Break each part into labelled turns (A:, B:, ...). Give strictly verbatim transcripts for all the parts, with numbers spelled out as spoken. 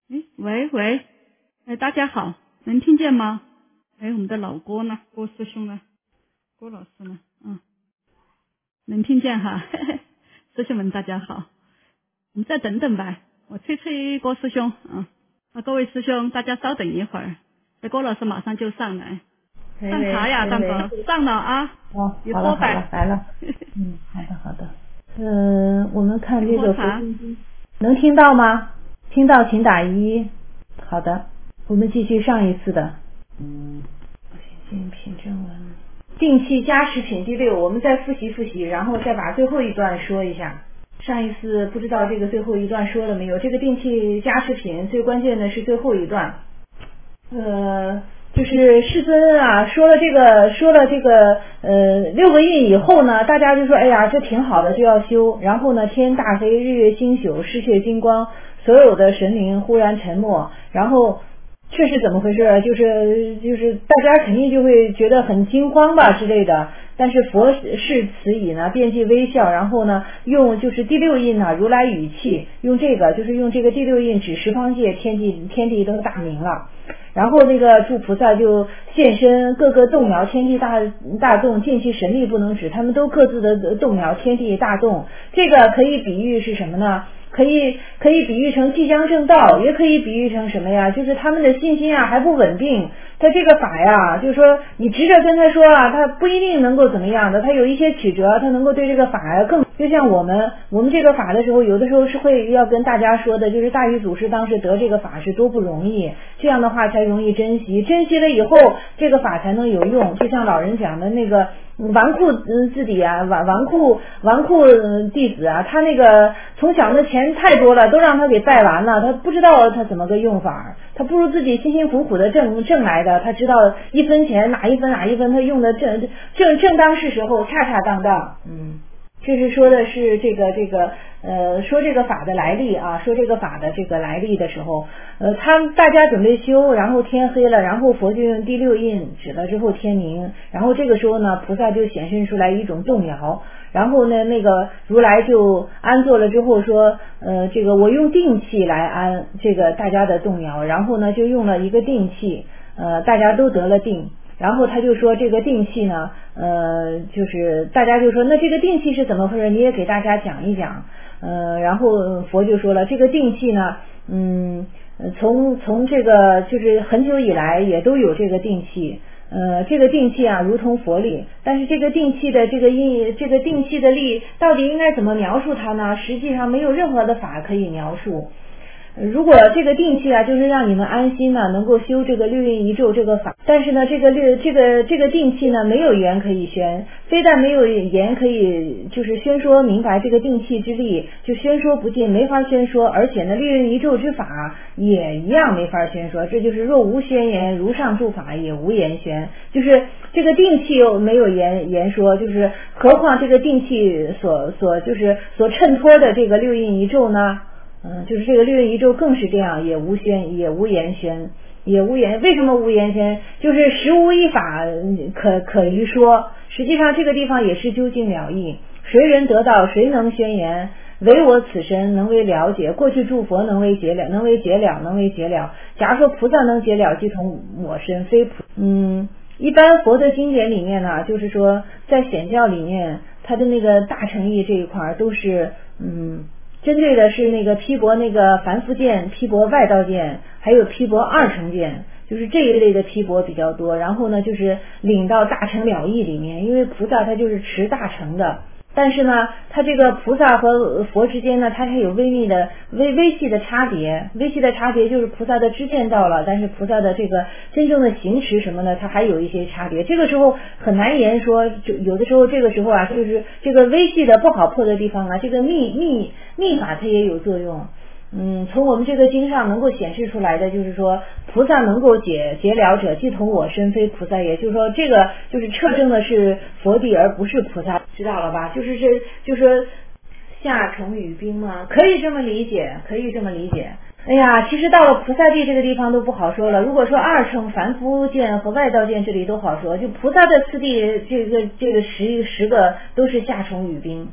A: 哎，喂喂，哎，大家好，能听见吗？哎，我们的老郭呢？郭师兄呢？郭老师呢？嗯，能听见哈。嘿嘿，师兄们大家好，你再等等吧，我催催郭师兄。嗯，啊，各位师兄，大家稍等一会儿，这郭老师马上就上来。
B: 喂
A: 上茶呀，张哥，上了啊。
B: 哦，
A: 有锅摆
B: 好了好了，来了。嗯，好的好的。嗯、呃，我们看这个
A: 茶
B: 能听到吗？听到请打一。好的，我们继续上一次的。嗯，精品正文，定气加食品第六，我们再复习复习，然后再把最后一段说一下。上一次不知道这个最后一段说了没有？这个定气加食品最关键的是最后一段。呃。就是世尊啊，说了这个，说了这个，呃，六个印以后呢，大家就说，哎呀，这挺好的，就要修。然后呢，天大黑，日月星宿，嗜血金光，所有的神灵忽然沉默。然后，确实怎么回事？就是就是大家肯定就会觉得很惊慌吧之类的。但是佛是此以呢，遍计微笑，然后呢，用就是第六印呢，如来语气，用这个就是用这个第六印指十方界，天地天地都大明了。然后那个诸菩萨就现身，各个动摇，天地大大动，尽其神力不能止，他们都各自的动摇，天地大动。这个可以比喻是什么呢？可以可以比喻成即将正道，也可以比喻成什么呀？就是他们的信心啊还不稳定，他这个法呀，就是说你直着跟他说啊，他不一定能够怎么样的，他有一些曲折，他能够对这个法呀更，就像我们我们这个法的时候，有的时候是会要跟大家说的，就是大禹祖师当时得这个法是多不容易，这样的话才容易珍惜，珍惜了以后这个法才能有用，就像老人讲的那个纨绔子弟啊，纨纨绔纨绔弟子啊，他那个从小的钱太多了，都让他给败完了，他不知道他怎么个用法，他不如自己辛辛苦苦的挣挣来的，他知道一分钱哪一分哪一分他用的正正正当是时候，恰恰当当。嗯，这是说的是这个这个呃说这个法的来历啊，说这个法的这个来历的时候，呃他大家准备修，然后天黑了，然后佛就用第六印指了之后天明，然后这个时候呢菩萨就显现出来一种动摇，然后呢那个如来就安坐了之后说，呃这个我用定气来安这个大家的动摇，然后呢就用了一个定气，呃大家都得了定。然后他就说这个定气呢，呃，就是大家就说那这个定气是怎么回事？你也给大家讲一讲。呃，然后佛就说了，这个定气呢，嗯，从从这个就是很久以来也都有这个定气。呃，这个定气啊，如同佛力，但是这个定气的这个因，这个定气的力到底应该怎么描述它呢？实际上没有任何的法可以描述。如果这个定气啊，就是让你们安心呢，能够修这个六运一咒这个法，但是呢，这个六这个这个定气呢，没有言可以宣，非但没有言可以就是宣说明白这个定气之力，就宣说不尽，没法宣说，而且呢，六运一咒之法也一样没法宣说，这就是若无宣言，如上诸法也无言宣，就是这个定气又没有言言说，就是何况这个定气所所就是所衬托的这个六运一咒呢？嗯，就是这个六运一咒更是这样，也无宣，也无言宣，也无言。为什么无言宣？就是实无一法可可于说。实际上这个地方也是究竟了义。谁人得道，谁能宣言？唯我此身能为了解。过去诸佛能为解了，能为解了，能为解了。假如说菩萨能解了，即同我身，非菩。嗯，一般佛的经典里面呢，就是说在显教里面，它的那个大乘义这一块都是嗯。针对的是那个批驳那个凡夫见，批驳外道见，还有批驳二乘见，就是这一类的批驳比较多。然后呢，就是领到大乘了义里面，因为菩萨他就是持大乘的，但是呢，他这个菩萨和佛之间呢，它还有微密的微微细的差别。微细的差别就是菩萨的知见到了，但是菩萨的这个真正的行持什么呢，它还有一些差别。这个时候很难言说，就有的时候这个时候啊，就是这个微细的不好破的地方啊，这个密密密法它也有作用。嗯，从我们这个经上能够显示出来的，就是说菩萨能够解解了者，即同我身，非菩萨也。就是说这个就是彻证的是佛地，而不是菩萨，知道了吧？就是这，就是说下乘语宾嘛，可以这么理解，可以这么理解。哎呀，其实到了菩萨地这个地方都不好说了。如果说二乘凡夫见和外道见这里都好说，就菩萨的次第，这个这个十十个都是下乘语宾。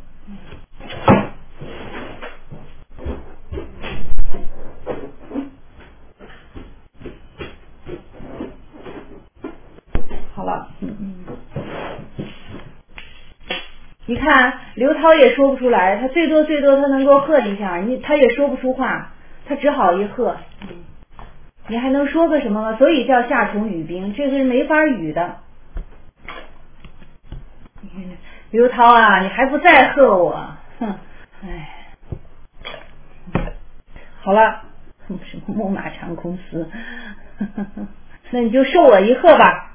B: 了。嗯嗯。你看刘涛也说不出来，他最多最多他能够喝一下，你他也说不出话，他只好一喝。你还能说个什么吗？所以叫夏虫语冰，这是没法语的。刘涛啊，你还不再喝我？哼，哎，好了，什么木马长公司，那你就受我一喝吧。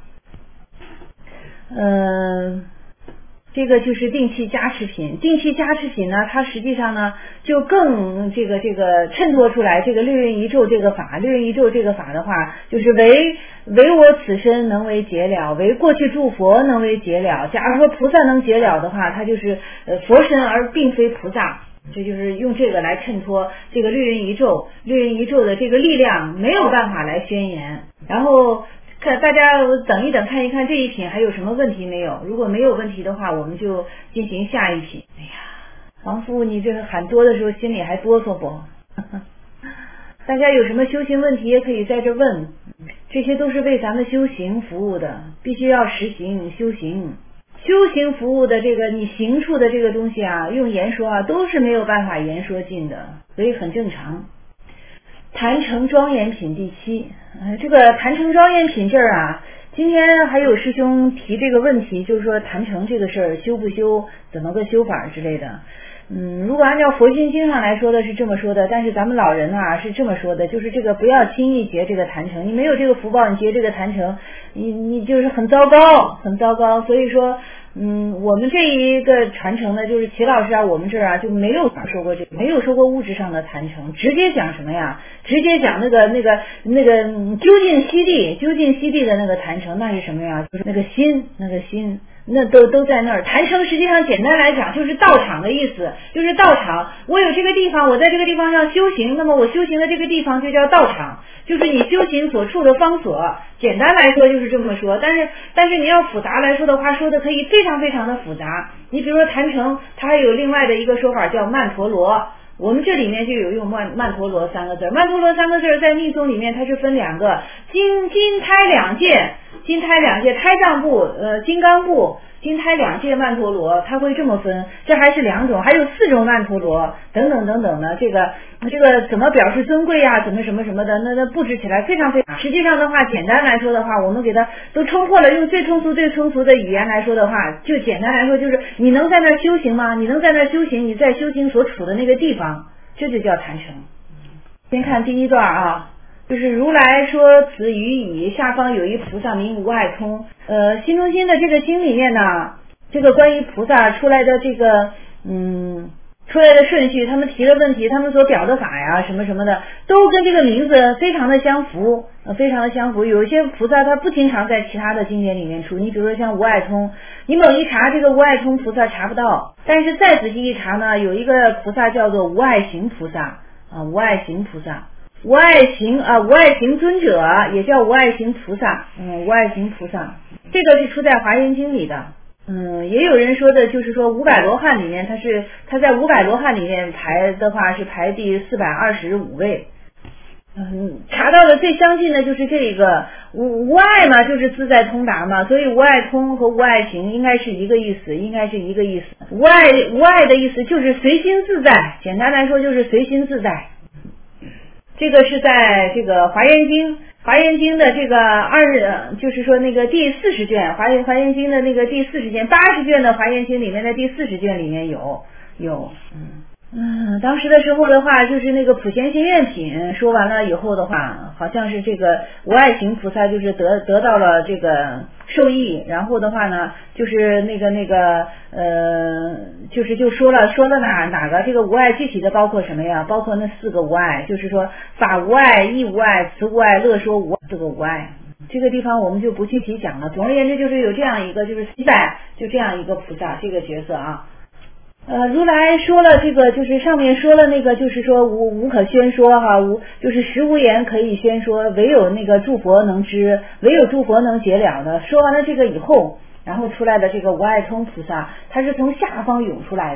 B: 嗯、呃。这个就是定期加持品，定期加持品呢，它实际上呢就更这个这个衬托出来这个六运一咒这个法，六运一咒这个法的话，就是为为我此身能为解了，为过去诸佛能为解了。假如说菩萨能解了的话，它就是呃佛身而并非菩萨，这就是用这个来衬托这个六运一咒，六运一咒的这个力量没有办法来宣言，然后。看大家等一等，看一看这一品还有什么问题没有？如果没有问题的话，我们就进行下一品。哎呀，王父，你这个喊多的时候心里还哆嗦不？大家有什么修行问题也可以在这问，这些都是为咱们修行服务的，必须要实行修行。修行服务的这个你行处的这个东西啊，用言说啊都是没有办法言说尽的，所以很正常。坛城庄严品第七，呃，这个坛城庄严品这儿啊，今天还有师兄提这个问题，就是说坛城这个事儿修不修，怎么个修法之类的。嗯，如果按照佛心经上来说的是这么说的，但是咱们老人啊是这么说的，就是这个不要轻易结这个坛城，你没有这个福报，你结这个坛城，你你就是很糟糕，很糟糕。所以说。嗯，我们这一个传承呢，就是齐老师啊，我们这儿啊就没有说过这个，没有说过物质上的坛城，直接讲什么呀？直接讲那个那个那个究竟西地，究竟西地的那个坛城，那是什么呀？就是那个心，那个心，那都都在那儿。坛城实际上简单来讲就是道场的意思，就是道场。我有这个地方，我在这个地方上修行，那么我修行的这个地方就叫道场，就是你修行所处的方所。简单来说就是这么说，但是但是你要复杂来说的话，说的可以非常非常的复杂。你比如说坛城，它还有另外的一个说法叫曼陀罗，我们这里面就有用曼曼陀罗三个字。曼陀罗三个字在密宗里面它是分两个，金金胎两界，金胎两界，胎藏部呃金刚部。金胎两界曼陀罗，它会这么分，这还是两种，还有四种曼陀罗等等等等的，这个这个怎么表示尊贵呀、啊？怎么什么什么的，那那布置起来非常非常。实际上的话，简单来说的话，我们给它都冲破了，用最通俗最通俗的语言来说的话，就简单来说就是，你能在那儿修行吗？你能在那儿修行？你在修行所处的那个地方，这就叫坛城。先看第一段啊。就是如来说此语已，下方有一菩萨名无碍通。呃，心中心的这个经里面呢，这个关于菩萨出来的这个嗯出来的顺序，他们提了问题，他们所表的法呀什么什么的，都跟这个名字非常的相符，呃，非常的相符。有一些菩萨他不经常在其他的经典里面出，你比如说像无碍通，你猛一查这个无碍通菩萨查不到，但是再仔细一查呢，有一个菩萨叫做无碍行菩萨啊，无碍行菩萨。无碍行啊，无碍行尊者也叫无碍行菩萨，嗯，无碍行菩萨，这个是出在华严经里的。嗯，也有人说的就是说五百罗汉里面，它是它在五百罗汉里面排的话是排第四百二十五位。嗯，查到的最相近的就是这个无无碍嘛，就是自在通达嘛，所以无碍通和无碍行应该是一个意思，应该是一个意思。无碍无碍的意思就是随心自在，简单来说就是随心自在。这个是在这个华严经，华严经的这个二，就是说那个第四十卷，华严华严经的那个第四十卷，八十卷的华严经里面的第四十卷里面有有，嗯嗯，当时的时候的话，就是那个普贤行愿品说完了以后的话，好像是这个无碍行菩萨就是得得到了这个受益，然后的话呢，就是那个那个呃，就是就说了说了哪哪个这个无碍具体的包括什么呀？包括那四个无碍，就是说法无碍、义无碍、慈无碍、乐说无碍，四个无碍。这个地方我们就不具体讲了。总而言之，就是有这样一个就是西代就这样一个菩萨这个角色啊。呃，如来说了这个，就是上面说了那个，就是说无无可宣说哈，无就是实无言可以宣说，唯有那个诸佛能知，唯有诸佛能解了的。说完了这个以后，然后出来的这个无碍通菩萨，他是从下方涌出来的，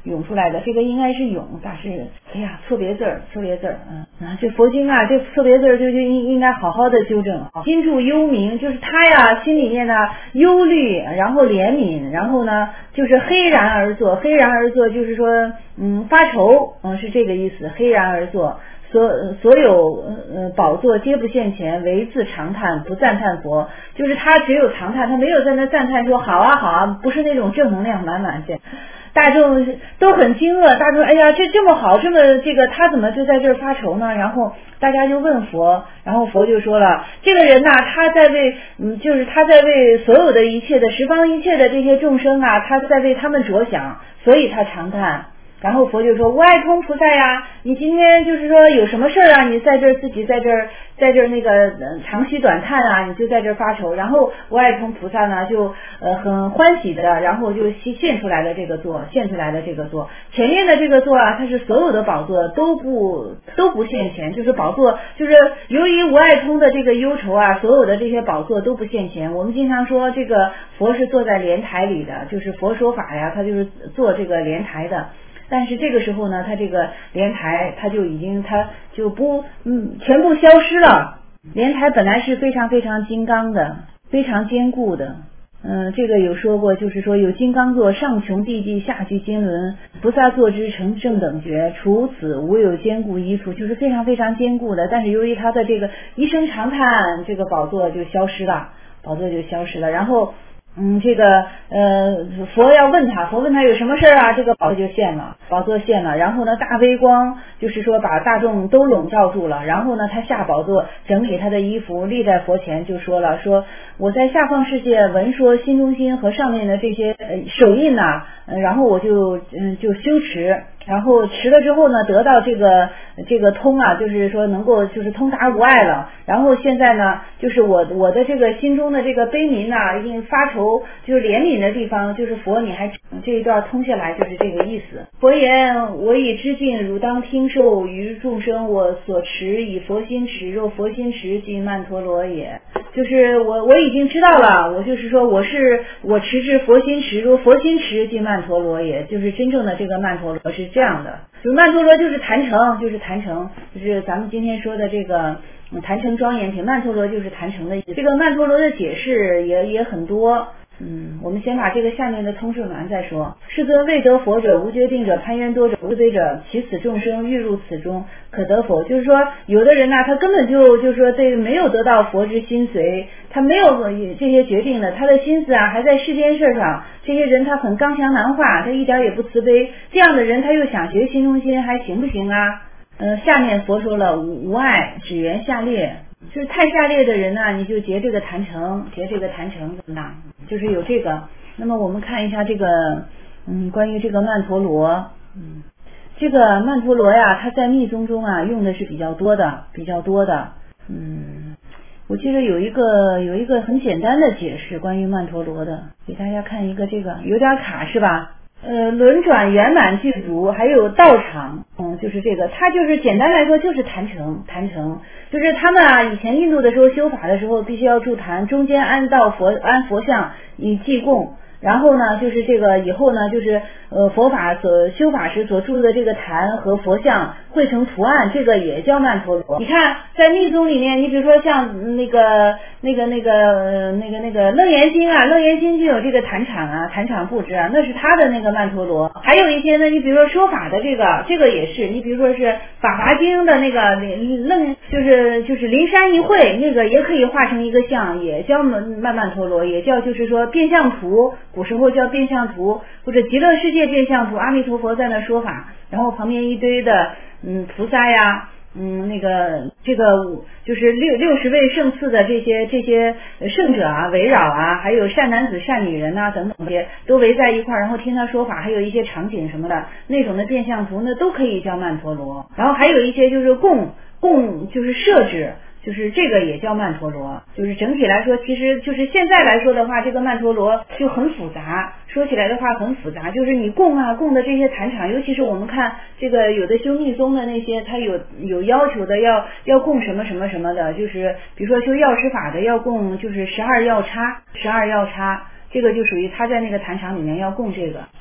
B: 涌出来的，这个应该是涌，大师，哎呀，错别字儿，错别字儿，嗯啊，这佛经啊，这错别字儿就就应应该好好的纠正。心住忧明，就是他呀，心里面呢忧虑，然后怜悯，然后呢就是黑然而坐，黑然而坐就是说，嗯，发愁，嗯，是这个意思，黑然而坐。所所有呃宝座皆不现前，唯自长叹，不赞叹佛。就是他只有长叹，他没有在那赞叹说好啊好啊，不是那种正能量满满的。大众都很惊愕，大众哎呀，这这么好，这么这个他怎么就在这儿发愁呢？然后大家就问佛，然后佛就说了，这个人呐、啊，他在为嗯，就是他在为所有的一切的十方一切的这些众生啊，他在为他们着想，所以他长叹。然后佛就说，无碍通菩萨呀，你今天就是说有什么事儿啊，你在这儿自己在这儿在这儿那个、呃、长吁短叹啊，你就在这儿发愁。然后无碍通菩萨呢就呃很欢喜的，然后就现出来了这个座，现出来了这个座。前面的这个座啊，它是所有的宝座都不都不现前，就是宝座就是由于无碍通的这个忧愁啊，所有的这些宝座都不现前。我们经常说这个佛是坐在莲台里的，就是佛说法呀，他就是坐这个莲台的。但是这个时候呢，它这个莲台它就已经它就不嗯全部消失了。莲台本来是非常非常金刚的，非常坚固的。嗯，这个有说过，就是说有金刚座，上穷地际，下具金轮，菩萨坐之成正等觉，除此无有坚固依附，就是非常非常坚固的。但是由于它的这个一声长叹，这个宝座就消失了，宝座就消失了。然后。嗯，这个呃，佛要问他，佛问他有什么事儿啊？这个宝座就现了，宝座现了。然后呢，大微光就是说把大众都笼罩住了。然后呢，他下宝座，整理他的衣服，立在佛前，就说了：说我在下方世界闻说心中心和上面的这些呃手印呐、啊呃，然后我就嗯就修持。然后持了之后呢，得到这个这个通啊，就是说能够就是通达无碍了。然后现在呢，就是我我的这个心中的这个悲悯呐、啊，因发愁就是怜悯的地方，就是佛你还这一段通下来就是这个意思。佛言：我已知尽，汝当听受，于众生我所持，以佛心持，若佛心持，即曼陀罗也。就是我我已经知道了，我就是说我是我持之佛心持，如佛心持即曼陀罗也，就是真正的这个曼陀罗是这样的。就曼陀罗就是坛城，就是坛城，就是咱们今天说的这个嗯坛城庄严品，曼陀罗就是坛城的意思。这个曼陀罗的解释也也很多。嗯，我们先把这个下面的通顺完再说。世尊未得佛者，无决定者，攀缘多者，无慈悲者，其此众生欲入此中，可得否？就是说，有的人呢、啊，他根本就就是说，这没有得到佛之心髓，他没有这些决定的，他的心思啊还在世间事上。这些人他很刚强难化，他一点也不慈悲。这样的人他又想学心中心，还行不行啊？呃，下面佛说了无无碍，只缘下列。就是太下列的人呢、啊，你就结这个坛城，结这个坛城怎么样？就是有这个。那么我们看一下这个，嗯，关于这个曼陀罗，嗯，这个曼陀罗呀，它在密宗中啊用的是比较多的，比较多的。嗯，我记得有一个有一个很简单的解释关于曼陀罗的，给大家看一个，这个有点卡是吧？呃，轮转圆满具足，还有道场，嗯，就是这个，它就是简单来说就是坛城，坛城就是他们啊，以前印度的时候修法的时候，必须要筑坛，中间安道佛安佛像以祭供。然后呢，就是这个以后呢，就是呃佛法所修法时所筑的这个坛和佛像绘成图案，这个也叫曼陀罗。你看在密宗里面，你比如说像那个那个那个呃那个那个楞严经啊，楞严经就有这个坛场啊，坛场布置啊，那是他的那个曼陀罗。还有一些呢，你比如说说法的这个，这个也是，你比如说是法华经的那个楞，就是就是灵山一会，那个也可以画成一个像，也叫曼曼陀罗，也叫就是说变相图。古时候叫变相图，或者极乐世界变相图，阿弥陀佛在那说法，然后旁边一堆的嗯菩萨呀，嗯那个这个就是六六十位圣次的这些这些圣者啊围绕啊，还有善男子善女人啊等等这些都围在一块儿，然后听他说法，还有一些场景什么的那种的变相图，那都可以叫曼陀罗。然后还有一些就是供供就是设置。就是这个也叫曼陀罗，就是整体来说，其实就是现在来说的话，这个曼陀罗就很复杂。说起来的话很复杂，就是你供啊供的这些坛场，尤其是我们看这个有的修密宗的那些，他有有要求的要要供什么什么什么的，就是比如说修药师法的要供就是十二药叉，十二药叉，这个就属于他在那个坛场里面要供这个。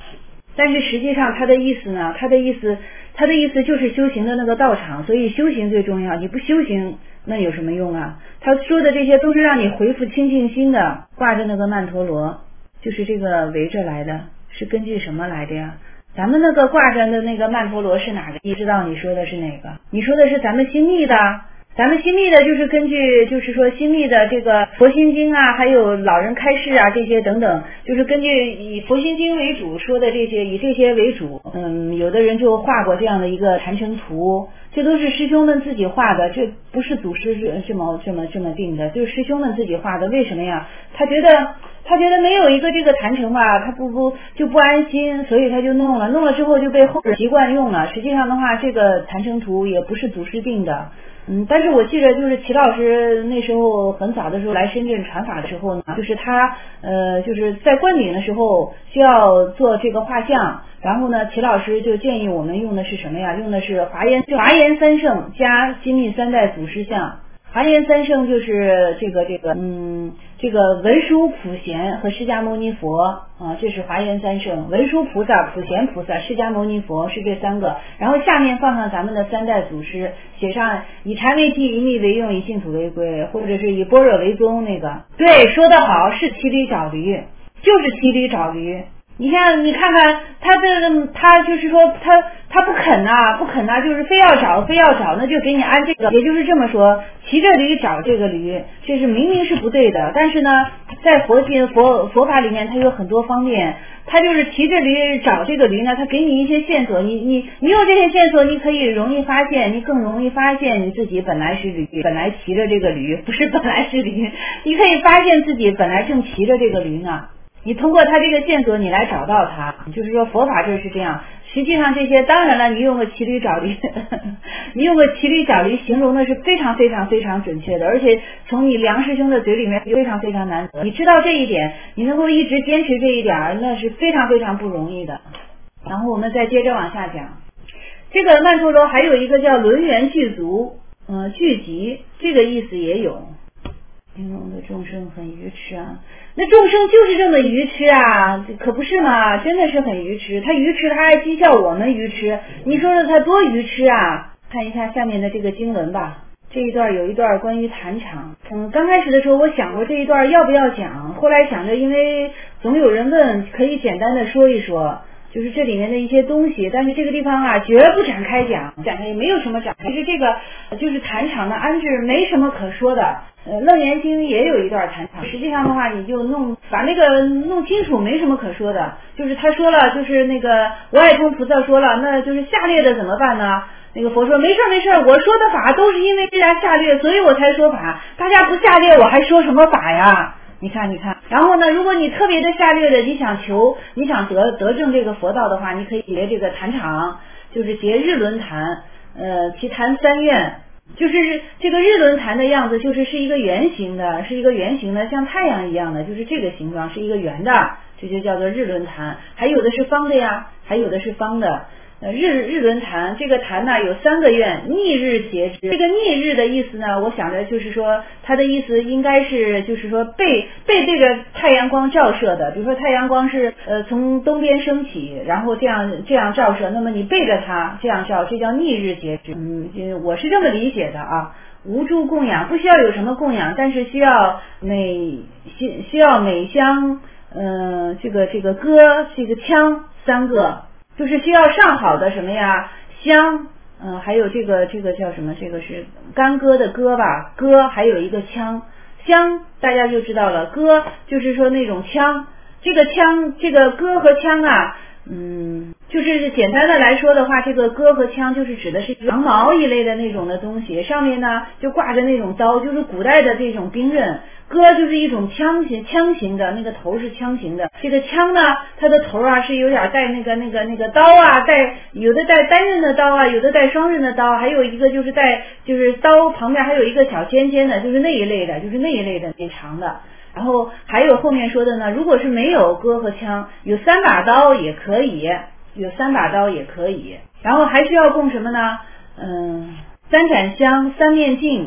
B: 但是实际上他的意思呢，他的意思他的意思就是修行的那个道场，所以修行最重要，你不修行那有什么用啊？他说的这些都是让你恢复清净心的，挂着那个曼陀罗，就是这个围着来的，是根据什么来的呀？咱们那个挂着的那个曼陀罗是哪个？你知道你说的是哪个？你说的是咱们新密的，咱们新密的就是根据就是说新密的这个佛心经啊，还有老人开示啊这些等等，就是根据以佛心经为主说的这些，以这些为主。嗯，有的人就画过这样的一个坛城图，这都是师兄们自己画的，这不是祖师这么这么这么定的，就是师兄们自己画的。为什么呀？他觉得他觉得没有一个这个坛城吧，他不不就不安心，所以他就弄了，弄了之后就被后人习惯用了。实际上的话，这个坛城图也不是祖师定的。嗯，但是我记得就是齐老师那时候很早的时候来深圳传法的时候呢，就是他呃就是在灌顶的时候需要做这个画像，然后呢齐老师就建议我们用的是什么呀？用的是华严华严三圣加新密三代祖师像。华严三圣就是这个这个嗯这个文殊普贤和释迦牟尼佛啊，这是华严三圣，文殊菩萨、普贤菩萨、释迦牟尼佛是这三个，然后下面放上咱们的三代祖师，写上以禅为体，以密为用，以净土为归，或者是以般若为宗。那个对，说得好，是骑驴找驴，就是骑驴找驴。你看，你看看他这个，他就是说他他不肯呐、啊，不肯呐、啊，就是非要找，非要找，那就给你安这个，也就是这么说，骑着驴找这个驴，这是明明是不对的。但是呢，在佛经佛佛法里面，它有很多方面，他就是骑着驴找这个驴呢，他给你一些线索，你你你有这些线索，你可以容易发现，你更容易发现你自己本来是驴，本来骑着这个驴，不是本来是驴，你可以发现自己本来正骑着这个驴呢。你通过他这个线索，你来找到他，就是说佛法就是这样。实际上这些，当然了，你用个骑驴找驴，你用个骑驴找驴形容的是非常非常非常准确的，而且从你梁师兄的嘴里面非常非常难得。你知道这一点，你能够一直坚持这一点，那是非常非常不容易的。然后我们再接着往下讲，这个曼陀罗还有一个叫轮圆具足，嗯、呃，聚集，这个意思也有。形容的众生很愚痴啊，那众生就是这么愚痴啊，可不是嘛？真的是很愚痴，他愚痴，他还讥笑我们愚痴，你说说他多愚痴啊？看一下下面的这个经文吧，这一段有一段关于坛场。嗯，刚开始的时候我想过这一段要不要讲，后来想着因为总有人问，可以简单的说一说。就是这里面的一些东西，但是这个地方啊绝不展开讲，展开也没有什么展开。其实这个就是坛场的安置没什么可说的。呃，楞严经也有一段坛场，实际上的话你就弄把那个弄清楚，没什么可说的。就是他说了，就是那个我爱通菩萨说了，那就是下列的怎么办呢？那个佛说没事没事，我说的法都是因为大家下列，所以我才说法。大家不下列，我还说什么法呀？你看，你看，然后呢？如果你特别的下略的，你想求，你想得得证这个佛道的话，你可以结这个坛场，就是结日轮坛，呃，其坛三愿，就是这个日轮坛的样子，就是是一个圆形的，是一个圆形的，像太阳一样的，就是这个形状，是一个圆的，这就叫做日轮坛。还有的是方的呀，还有的是方的。呃，日日轮坛这个坛呢有三个愿，逆日节之。这个逆日的意思呢，我想着就是说，它的意思应该是就是说背背对着太阳光照射的。比如说太阳光是呃从东边升起，然后这样这样照射，那么你背着它这样照，这叫逆日节之。嗯，我是这么理解的啊。无诸供养，不需要有什么供养，但是需要每需需要每香，呃，这个这个歌，这个枪三个。就是需要上好的什么呀香，嗯、呃，还有这个这个叫什么？这个是干戈的戈吧，戈还有一个枪，香大家就知道了，戈就是说那种枪，这个枪这个戈和枪啊，嗯，就是简单的来说的话，这个戈和枪就是指的是羊毛一类的那种的东西，上面呢就挂着那种刀，就是古代的这种兵刃。戈就是一种枪形枪形的，那个头是枪形的。这个枪呢，它的头啊是有点带那个那个那个刀啊，带有的带单刃的刀啊，有的带双刃的刀，还有一个就是带就是刀旁边还有一个小尖尖的，就是那一类的，就是那一类的那长的。然后还有后面说的呢，如果是没有戈和枪，有三把刀也可以，有三把刀也可以。然后还需要供什么呢？嗯，三盏香，三面镜。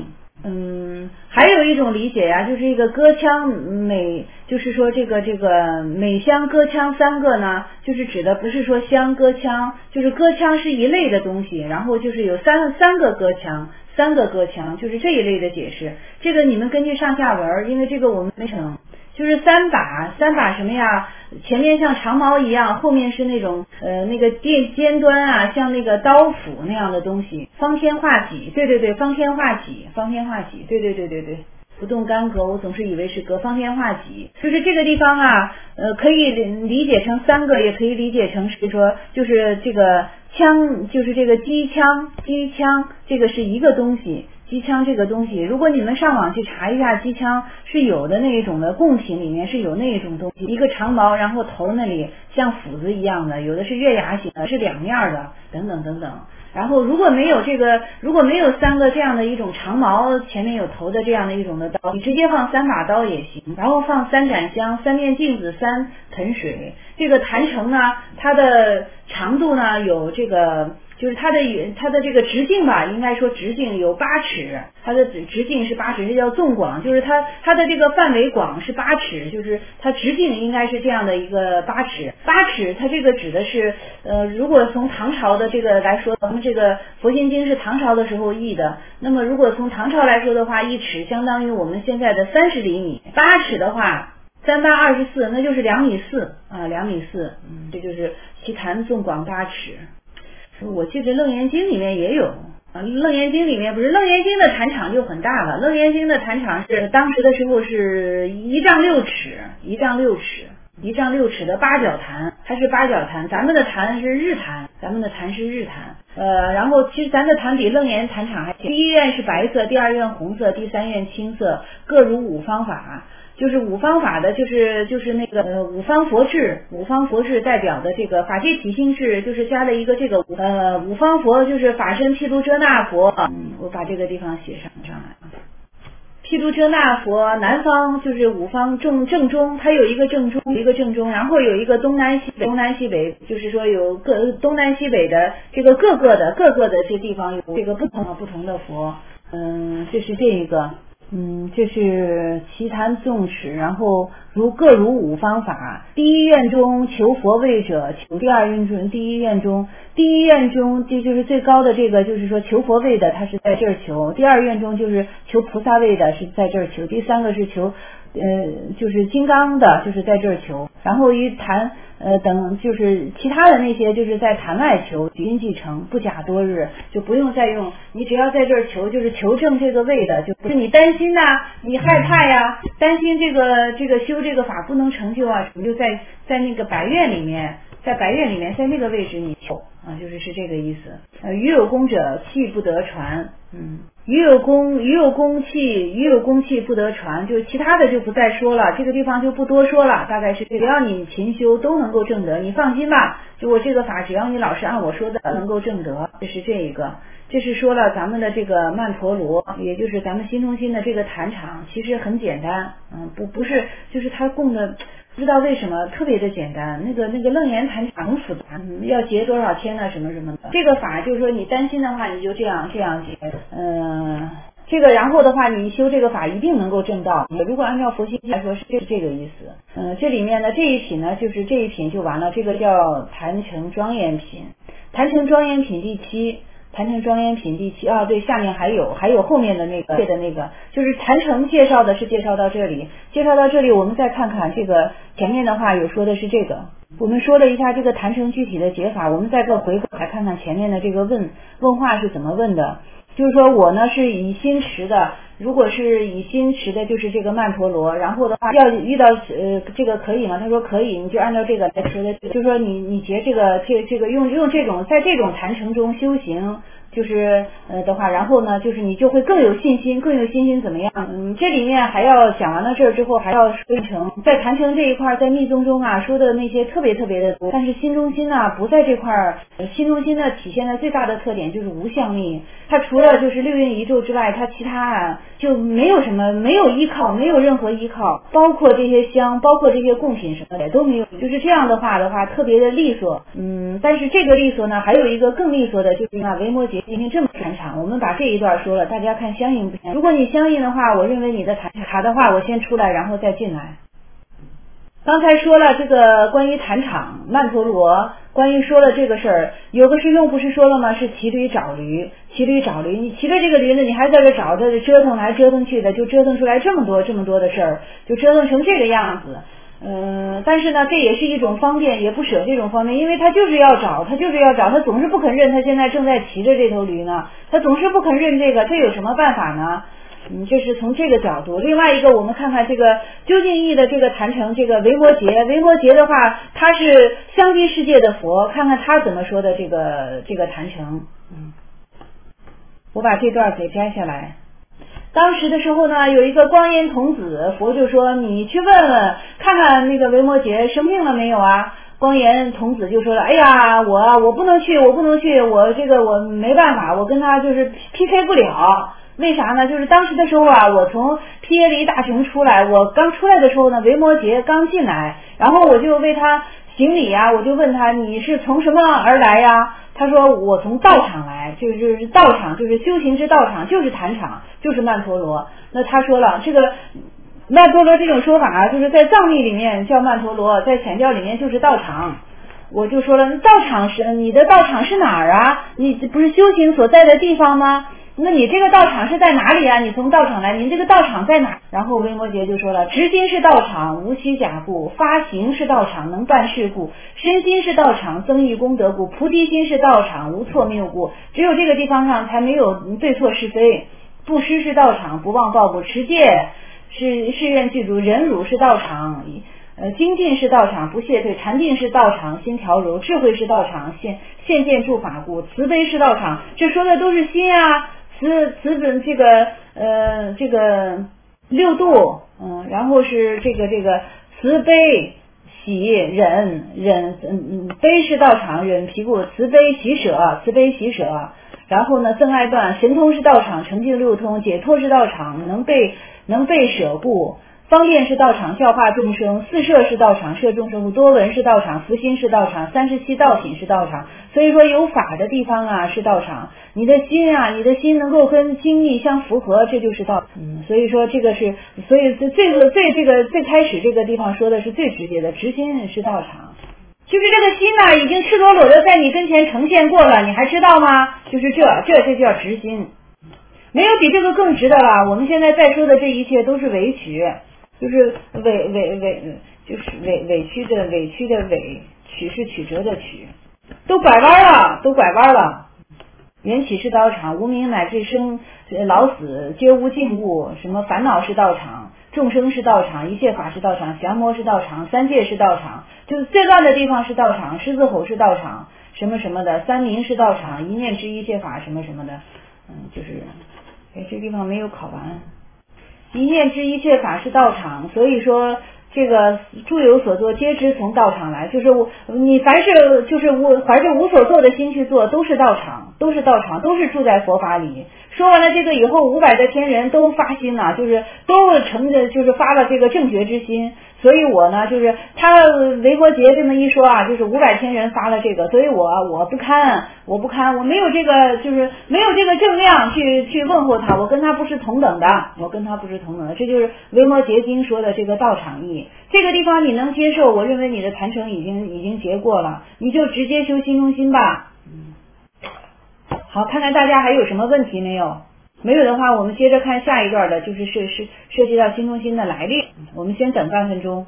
B: 嗯，还有一种理解呀、啊，就是一个歌腔每，就是说这个这个每香歌腔三个呢，就是指的不是说香歌腔，就是歌腔是一类的东西，然后就是有三三个歌腔，三个歌腔，就是这一类的解释。这个你们根据上下文，因为这个我们没成。就是三把，三把什么呀？前面像长矛一样，后面是那种呃那个尖尖端啊，像那个刀斧那样的东西。方天画戟，对对对，方天画戟，方天画戟，对对对对对。不动干戈，我总是以为是戈，方天画戟，就是这个地方啊，呃，可以理解成三个，也可以理解成是说，就是这个枪，就是这个机枪，机枪，这个是一个东西。机枪这个东西，如果你们上网去查一下，机枪是有的那一种的贡品里面是有那一种东西，一个长矛，然后头那里像斧子一样的，有的是月牙形的，是两面的，等等等等。然后如果没有这个，如果没有三个这样的一种长矛前面有头的这样的一种的刀，你直接放三把刀也行，然后放三盏香、三面镜子、三盆水。这个坛城呢，它的长度呢有这个。就是它的它的这个直径吧，应该说直径有八尺，它的直径是八尺，这叫纵广，就是它它的这个范围广是八尺，就是它直径应该是这样的一个八尺。八尺它这个指的是呃，如果从唐朝的这个来说，咱们这个佛心经是唐朝的时候译的，那么如果从唐朝来说的话，一尺相当于我们现在的三十厘米，八尺的话。三八二十四，那就是两米四啊，两米四，嗯，这就是其坛纵广八尺。我记得《楞严经》里面也有啊，《楞严经》里面不是《楞严经》的坛场就很大了，《楞严经》的坛场是当时的时候是一丈六尺，一丈六尺，一丈六尺的八角坛，它是八角坛，咱们的坛是日坛，咱们的坛是日坛。呃，然后其实咱的坛比楞严坛场还小，第一院是白色，第二院红色，第三院青色，各如五方法。就是五方法的，就是就是那个呃五方佛制，五方佛制代表的这个法界体性智，就是加了一个这个呃五方佛，就是法身毗卢遮那佛。嗯，我把这个地方写上上来。毗卢遮那佛南方就是五方正正中，它有一个正中，有一个正中，然后有一个东南西北，东南西北就是说有各东南西北的这个各个的各个的这地方有这个不同的不同的佛。嗯，这是这一个。嗯，这是其坛纵尺，然后如各如五方法。第一愿中求佛位者，求第二愿中第一愿中，第一愿中这就是最高的这个，就是说求佛位的，他是在这儿求；第二愿中就是求菩萨位的，是在这儿求；第三个是求呃就是金刚的，就是在这儿求。然后于坛呃等就是其他的那些就是在坛外求，因即成，不假多日，就不用再用，你只要在这儿求，就是求证这个位的，就不是你担心呐、啊，你害怕呀，担心这个这个修这个法不能成就啊，你就在在那个百院里面，在百院里面，在那个位置你求啊，就是是这个意思。呃，于有功者气不得传，嗯。于有功，于有功气，于有功气不得传，就其他的就不再说了，这个地方就不多说了，大概是只要你勤修都能够证得，你放心吧，就我这个法，只要你老实按我说的能够证得，这是这一个，这是说了咱们的这个曼陀罗，也就是咱们心中心的这个坛场，其实很简单，嗯，不不是，就是它供的。不知道为什么特别的简单，那个那个楞严坛场很复杂，嗯，要结多少天呢？什么什么的。这个法就是说你担心的话，你就这样这样结，嗯、呃，这个然后的话，你修这个法一定能够证道。如果按照佛心来说是这这个意思。嗯、呃，这里面呢这一品呢就是这一品就完了，这个叫坛城庄严品，坛城庄严品第七。坛城庄严品第七啊，对，下面还有还有后面的那个对的那个，就是坛城介绍的是介绍到这里，介绍到这里，我们再看看这个前面的话有说的是这个，我们说了一下这个坛城具体的解法，我们再个回过来看看前面的这个问问话是怎么问的，就是说我呢是以心持的，如果是以心持的，就是这个曼陀罗，然后的话要遇到呃这个可以吗？他说可以，你就按照这个来说的，就是说你你结这个这这个用用这种在这种坛城中修行。就是呃的话，然后呢，就是你就会更有信心，更有信心怎么样？嗯，这里面还要讲完了这儿之后，还要说一层，在坛城这一块，在密宗中啊说的那些特别特别的多，但是心中心啊不在这块儿，心中心的体现的最大的特点就是无相密，它除了就是六运一咒之外，它其他啊就没有什么，没有依靠，没有任何依靠，包括这些香，包括这些贡品什么的都没有，就是这样的话的话特别的利索，嗯，但是这个利索呢，还有一个更利索的，就是啊维摩诘。 进行这么弹场。我们把这一段说了，大家看相应不相应？如果你相应的话，我认为你的弹卡的话，我先出来，然后再进来。刚才说了这个关于弹场曼陀罗，关于说了这个事儿，有个师兄不是说了吗？是骑驴找驴，骑驴找驴，你骑着这个驴呢，你还在这找着折腾来折腾去的，就折腾出来这么多这么多的事儿，就折腾成这个样子。嗯、呃，但是呢，这也是一种方便，也不舍这种方便，因为他就是要找，他就是要找，他总是不肯认，他现在正在骑着这头驴呢，他总是不肯认这个，这有什么办法呢？嗯，这是从这个角度。另外一个，我们看看这个究竟义的这个坛城，这个维摩诘，维摩诘的话，他是香积世界的佛，看看他怎么说的这个这个坛城。嗯，我把这段给摘下来。当时的时候呢，有一个光阴童子，佛就说你去问问看看那个维摩诘生病了没有啊？光颜童子就说了，哎呀，我我不能去，我不能去，我这个我没办法，我跟他就是 P K 不了。为啥呢？就是当时的时候啊，我从毗耶离大城出来，我刚出来的时候呢，维摩诘刚进来，然后我就为他行礼啊，我就问他你是从什么而来呀？他说我从道场来，就是道场，就是修行之道场，就是坛场，就是曼陀罗。那他说了，这个曼陀罗这种说法啊，就是在藏密里面叫曼陀罗，在显教里面就是道场。我就说了，道场是你的道场是哪儿啊？你不是修行所在的地方吗？那你这个道场是在哪里啊？你从道场来，您这个道场在哪？然后维摩诘就说了，直心是道场，无虚假故；发行是道场，能办事故；身心是道场，增益功德故；菩提心是道场，无错谬故。只有这个地方上才没有对错是非。布施是道场，不忘报不；持戒是誓愿具足；忍辱是道场。呃，精进是道场，不懈退；禅定是道场，心调柔；智慧是道场，现现见诸法故；慈悲是道场。这说的都是心啊，慈慈本这个呃这个六度，嗯，然后是这个这个慈悲喜忍忍嗯嗯悲是道场，忍皮故；慈悲喜舍，慈悲喜舍。然后呢，增爱断，神通是道场，成就六通；解脱是道场，能被能被舍故。方便是道场，教化众生；四摄是道场，摄众生故；多闻是道场，福心是道场；三十七道品是道场。所以说有法的地方啊是道场，你的心啊，你的心能够跟心意相符合，这就是道。嗯，所以说这个是，所以最最最这个最开始这个地方说的是最直接的，直心是道场。就是这个心呢，已经赤裸裸的在你跟前呈现过了，你还知道吗？就是这这这叫直心，没有比这个更直的了。我们现在在说的这一切都是委曲。就是委委委，就是委委屈的委屈的委，曲是曲折的曲，都拐弯了，都拐弯了。缘起是道场，无明乃至生老死皆无尽故。什么烦恼是道场，众生是道场，一切法是道场，降魔是道场，三界是道场，就是最乱的地方是道场，狮子吼是道场，什么什么的，三明是道场，一念知一切法什么什么的，嗯，就是哎，这地方没有考完。一念知一切法是道场，所以说这个诸有所作皆知从道场来，就是我你凡是就是无怀着无所作的心去做，都是道场，都是道场，都是住在佛法里。说完了这个以后，五百的天人都发心了，就是都成着就是发了这个正觉之心。所以我呢，就是他维摩诘这么一说啊，就是五百天人发了这个，所以我我不堪，我不堪，我没有这个就是没有这个正量去去问候他，我跟他不是同等的，我跟他不是同等的，这就是维摩诘经说的这个道场义。这个地方你能接受，我认为你的坛城已经已经结过了，你就直接修心中心吧。嗯，好，看看大家还有什么问题没有？没有的话，我们接着看下一段的，就是涉涉涉及到心中心的来历。我们先等半分钟。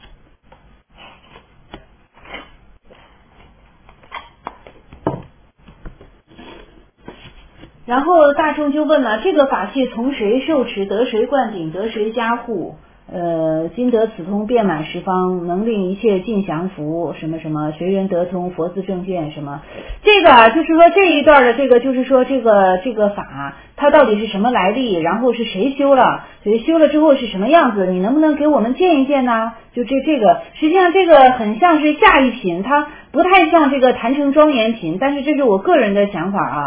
B: 然后大众就问了，这个法器从谁受持，得谁灌顶，得谁加护？呃，今得此通遍满十方，能令一切尽降伏，什么什么，学人得通，佛自正见，什么？这个就是说这一段的这个就是说这个这个法，它到底是什么来历？然后是谁修了？所以修了之后是什么样子？你能不能给我们见一见呢？就这这个，实际上这个很像是下一品，它不太像这个坛城庄严品，但是这是我个人的想法啊。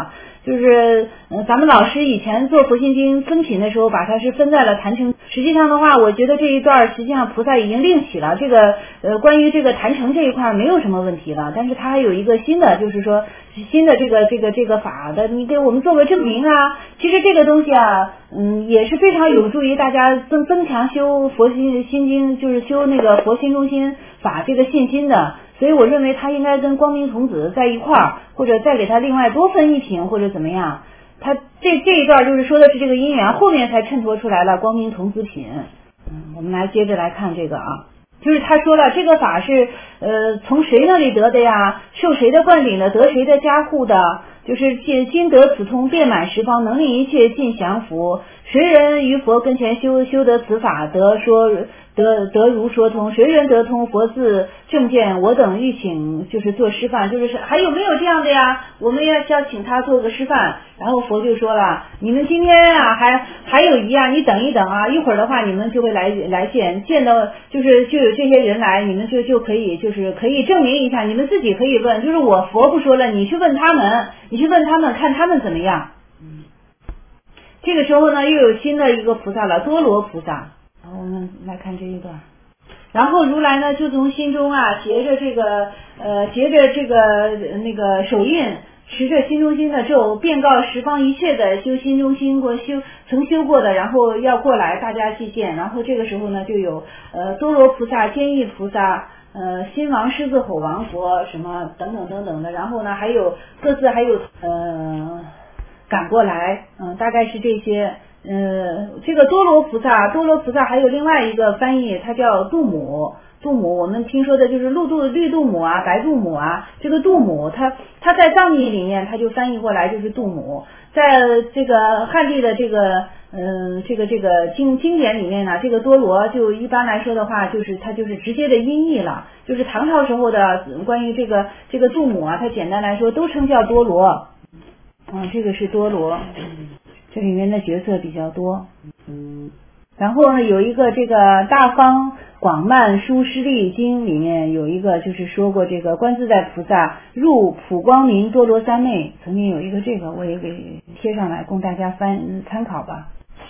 B: 就是呃，咱们老师以前做佛心经分品的时候，把它是分在了坛城。实际上的话，我觉得这一段实际上菩萨已经另起了这个呃，关于这个坛城这一块没有什么问题了。但是它还有一个新的，就是说新的这个这个这个法的，你给我们做个证明啊。其实这个东西啊，嗯，也是非常有助于大家增增强修佛心心经，就是修那个佛心中心法这个信心的。所以我认为他应该跟光明童子在一块儿，或者再给他另外多分一品，或者怎么样。他这这一段就是说的是这个因缘，后面才衬托出来了光明童子品。嗯，我们来接着来看这个啊，就是他说了这个法是呃从谁那里得的呀？受谁的灌顶的？得谁的加护的？就是尽今得此通，遍满十方，能令一切尽降伏。谁人于佛跟前修修得此法，得说得得如说通。谁人得通佛自正见，我等欲请就是做示范，就是还有没有这样的呀？我们要要请他做个示范。然后佛就说了，你们今天啊还还有一样，你等一等啊，一会儿的话你们就会来来见，见到就是就有这些人来，你们就就可以就是可以证明一下，你们自己可以问，就是我佛不说了，你去问他们，你去问他们看他们怎么样。嗯，这个时候呢又有新的一个菩萨了，多罗菩萨。然后我们来看这一段。然后如来呢就从心中啊结着这个呃结着这个那个手印，持着心中心的咒，便告十方一切的修心中心过修曾修过的，然后要过来大家祭见。然后这个时候呢就有呃多罗菩萨、坚毅菩萨、呃心王、狮子、吼王佛什么等等等等的，然后呢还有各自还有呃赶过来，嗯、呃、大概是这些。呃，这个多罗菩萨，多罗菩萨还有另外一个翻译，它叫度母。度母，我们听说的就是绿度绿度母啊，白度母啊。这个度母，它它在藏译里面，它就翻译过来就是度母。在这个汉地的这个嗯、呃、这个这个经经典里面呢，这个多罗就一般来说的话，就是它就是直接的音译了。就是唐朝时候的关于这个这个度母啊，它简单来说都称叫多罗。嗯，这个是多罗。这里面的角色比较多，嗯，然后呢，有一个这个《大方广曼殊师利经》里面有一个就是说过这个观自在菩萨入普光明多罗三昧，曾经有一个这个我也给贴上来供大家翻参考吧。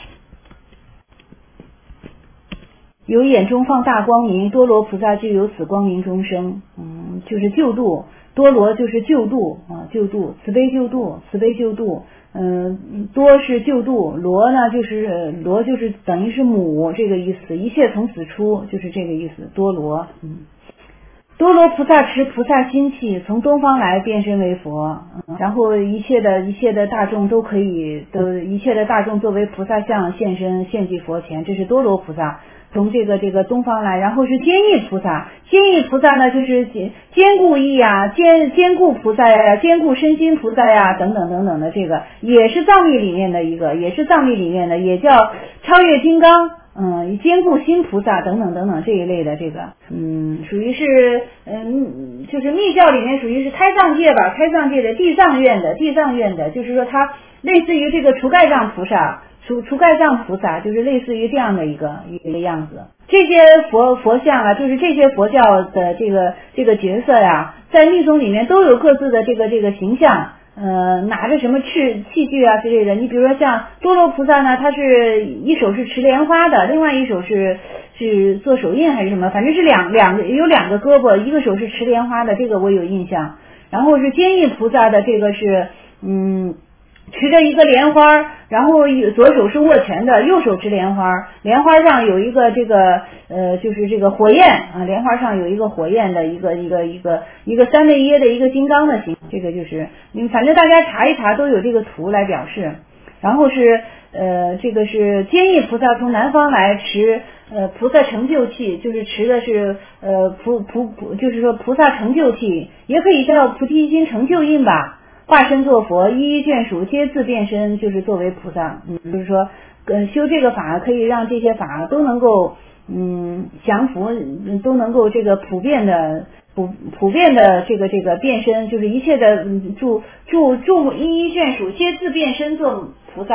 B: 有眼中放大光明，多罗菩萨就有此光明中生，嗯，就是救度，多罗就是救度啊，救度，慈悲救度，慈悲救度。嗯，多是救度，罗呢就是罗就是等于是母这个意思，一切从此出就是这个意思，多罗。嗯，多罗菩萨持菩萨心气，从东方来变身为佛，嗯、然后一切的一切的大众都可以，都一切的大众作为菩萨像现身献祭佛前，这是多罗菩萨。从这个这个东方来，然后是坚毅菩萨，坚毅菩萨呢就是坚固意啊，坚坚固菩萨呀，坚固身心菩萨呀，等等等等的，这个也是藏密里面的一个，也是藏密里面的，也叫超越金刚，嗯，坚固心菩萨等等等等这一类的这个，嗯，属于是嗯，就是密教里面属于是开藏界吧，开藏界的地藏院的，地藏院的，就是说它类似于这个除盖藏菩萨。除除盖藏菩萨就是类似于这样的一个一个样子。这些佛佛像啊，就是这些佛教的这个这个角色呀，在密宗里面都有各自的这个这个形象，呃，拿着什么器器具啊之类的。你比如说像多罗菩萨呢，他是一手是持莲花的，另外一手是是做手印还是什么，反正是两两个有两个胳膊，一个手是持莲花的，这个我有印象。然后是坚毅菩萨的这个是嗯。持着一个莲花，然后左手是握拳的，右手持莲花，莲花上有一个这个呃，就是这个火焰啊，莲花上有一个火焰的一个一个一个一个三位耶的一个金刚的形，这个就是嗯，反正大家查一查都有这个图来表示。然后是呃，这个是坚毅菩萨从南方来持呃菩萨成就器，就是持的是呃菩菩菩，就是说菩萨成就器，也可以叫菩提心成就印吧。化身作佛，一一眷属，皆自变身，就是作为菩萨。嗯，就是说，呃，修这个法可以让这些法都能够，嗯，降服，都能够这个普遍的普普遍的这个这个变身，就是一切的嗯助助助一一眷属，皆自变身做菩萨，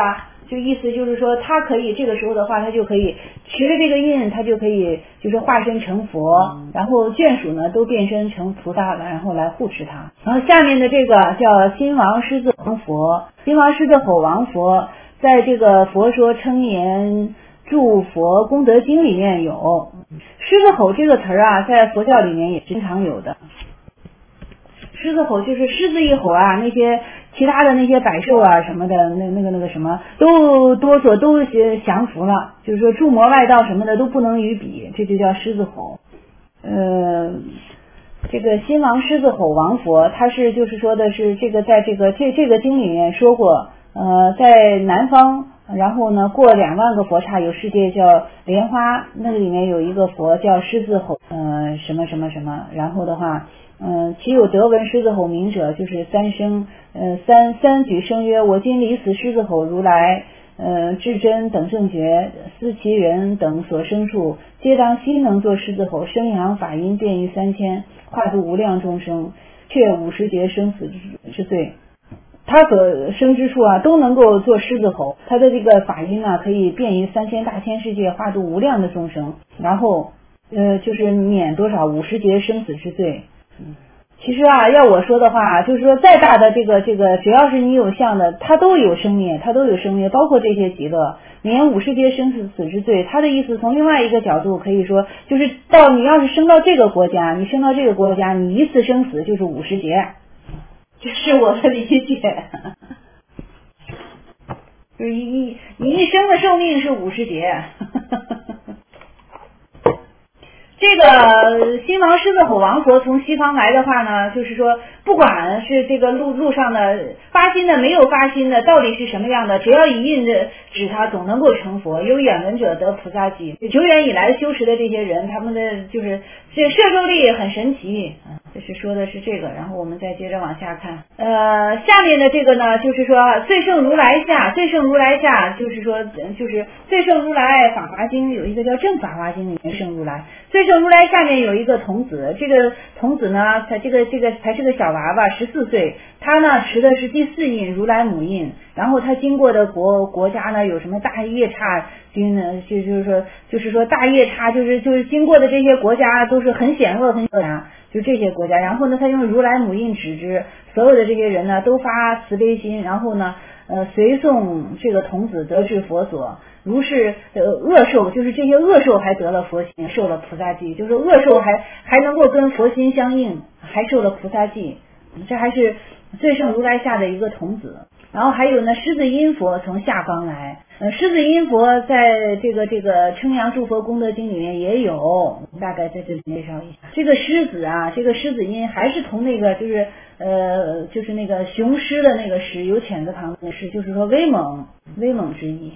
B: 就意思就是说他可以这个时候的话，他就可以持着这个印，他就可以就是化身成佛，然后眷属呢都变身成菩萨了，然后来护持他。然后下面的这个叫心王狮子王佛，心王狮子吼王佛，在这个佛说称言诸佛功德经里面有。狮子吼这个词儿啊，在佛教里面也经常有的。狮子吼就是狮子一吼啊，那些其他的那些百兽啊什么的，那那个那个什么都哆嗦，都降服了，就是说诸魔外道什么的都不能与比，这就叫狮子吼。呃，这个心王狮子吼王佛，他是就是说的是这个在这个这这个经里面说过，呃，在南方。然后呢，过两万个佛刹有世界叫莲花，那个里面有一个佛叫狮子吼，呃，什么什么什么。然后的话，嗯、呃，其有得闻狮子吼名者，就是三声，呃，三三举声曰：我今离死狮子吼如来，呃，至真等正觉，思其人等所生处，皆当悉能作狮子吼，声扬法音，遍于三千，化度无量众生，却五十劫生死之罪。他所生之处啊，都能够做狮子吼，他的这个法音啊，可以遍于三千大千世界，化度无量的众生，然后呃，就是免多少五十劫生死之罪。嗯，其实啊，要我说的话，就是说再大的这个这个，只要是你有相的，它都有生灭，它都有生灭，包括这些极乐，免五十劫生死死之罪。他的意思从另外一个角度可以说，就是到你要是生到这个国家，你生到这个国家，你一次生死就是五十劫。这是我的理解，就是一你一生的寿命是五十劫。这个心王狮子吼王佛从西方来的话呢，就是说不管是这个路路上的发心的没有发心的到底是什么样的，只要一印的指他总能够成佛，有远闻者得菩萨际。久远以来修持的这些人，他们的就是这摄受力很神奇。就是说的是这个，然后我们再接着往下看。呃，下面的这个呢，就是说最胜如来下，最胜如来下，就是说就是最胜如来法华经有一个叫正法华经里面胜如来，最胜如来下面有一个童子，这个童子呢，他这个这个还是个小娃娃，十四岁，他呢持的是第四印如来母印，然后他经过的国国家呢有什么大夜叉军呢，就就是说就是说大夜叉就是就是经过的这些国家都是很险恶很恶呀。就这些国家，然后呢，他用如来母印指之，所有的这些人呢都发慈悲心，然后呢，呃，随送这个童子得至佛所。如是呃恶兽，就是这些恶兽还得了佛心，受了菩萨际，就是恶兽还还能够跟佛心相应，还受了菩萨际，这还是最胜如来下的一个童子。然后还有呢，狮子音佛从下方来，呃，狮子音佛在这个这个称扬诸佛功德经里面也有，大概在这里介绍一下。这个狮子啊，这个狮子音还是从那个就是呃就是那个雄狮的那个狮，有犬字旁的狮，就是说威猛威猛之意。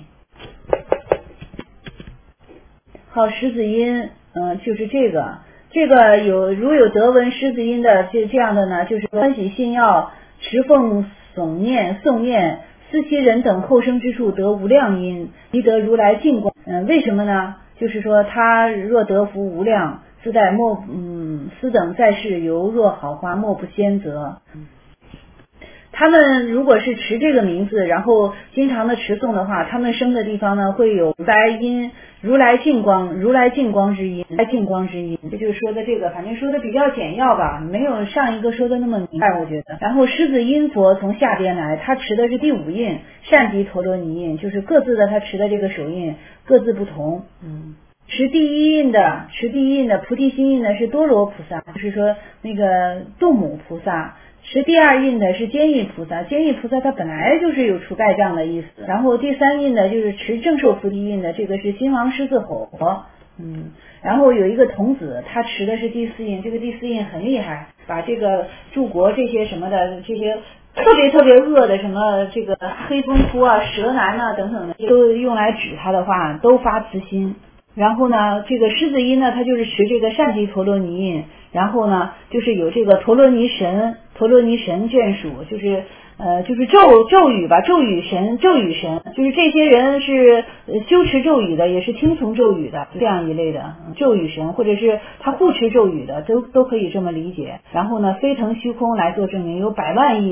B: 好，狮子音，嗯、呃，就是这个这个有如有得闻狮子音的这这样的呢，就是欢喜信要持奉诵念诵念思其人等后生之处得无量因，即得如来净光。嗯，为什么呢？就是说他若得福无量，自带莫嗯斯等在世犹若好花，莫不先择。他们如果是持这个名字，然后经常的持诵的话，他们生的地方呢会有如来因，如来净光，如来净光之因，如来净光之因，这就是说的这个，反正说的比较简要吧，没有上一个说的那么明白，我觉得。然后狮子音佛从下边来，他持的是第五印，善吉陀罗尼印，就是各自的他持的这个手印各自不同。嗯。持第一印的，持第一印的菩提心印的是多罗菩萨，就是说那个度母菩萨。持第二印的是坚毅菩萨，坚毅菩萨他本来就是有除盖障的意思。然后第三印的就是持正受菩提印的，这个是心王狮子吼。嗯，然后有一个童子，他持的是第四印，这个第四印很厉害，把这个诸国这些什么的这些特别特别恶的什么这个黑风窟啊、蛇男啊等等的，都用来指他的话，都发慈心。然后呢，这个狮子音呢，它就是持这个善吉陀罗尼印，然后呢，就是有这个陀罗尼神，陀罗尼神眷属，就是呃，就是咒咒语吧，咒语神，咒语神，就是这些人是修持咒语的，也是听从咒语的这样一类的咒语神，或者是他护持咒语的，都都可以这么理解。然后呢，飞腾虚空来做证明，有百万亿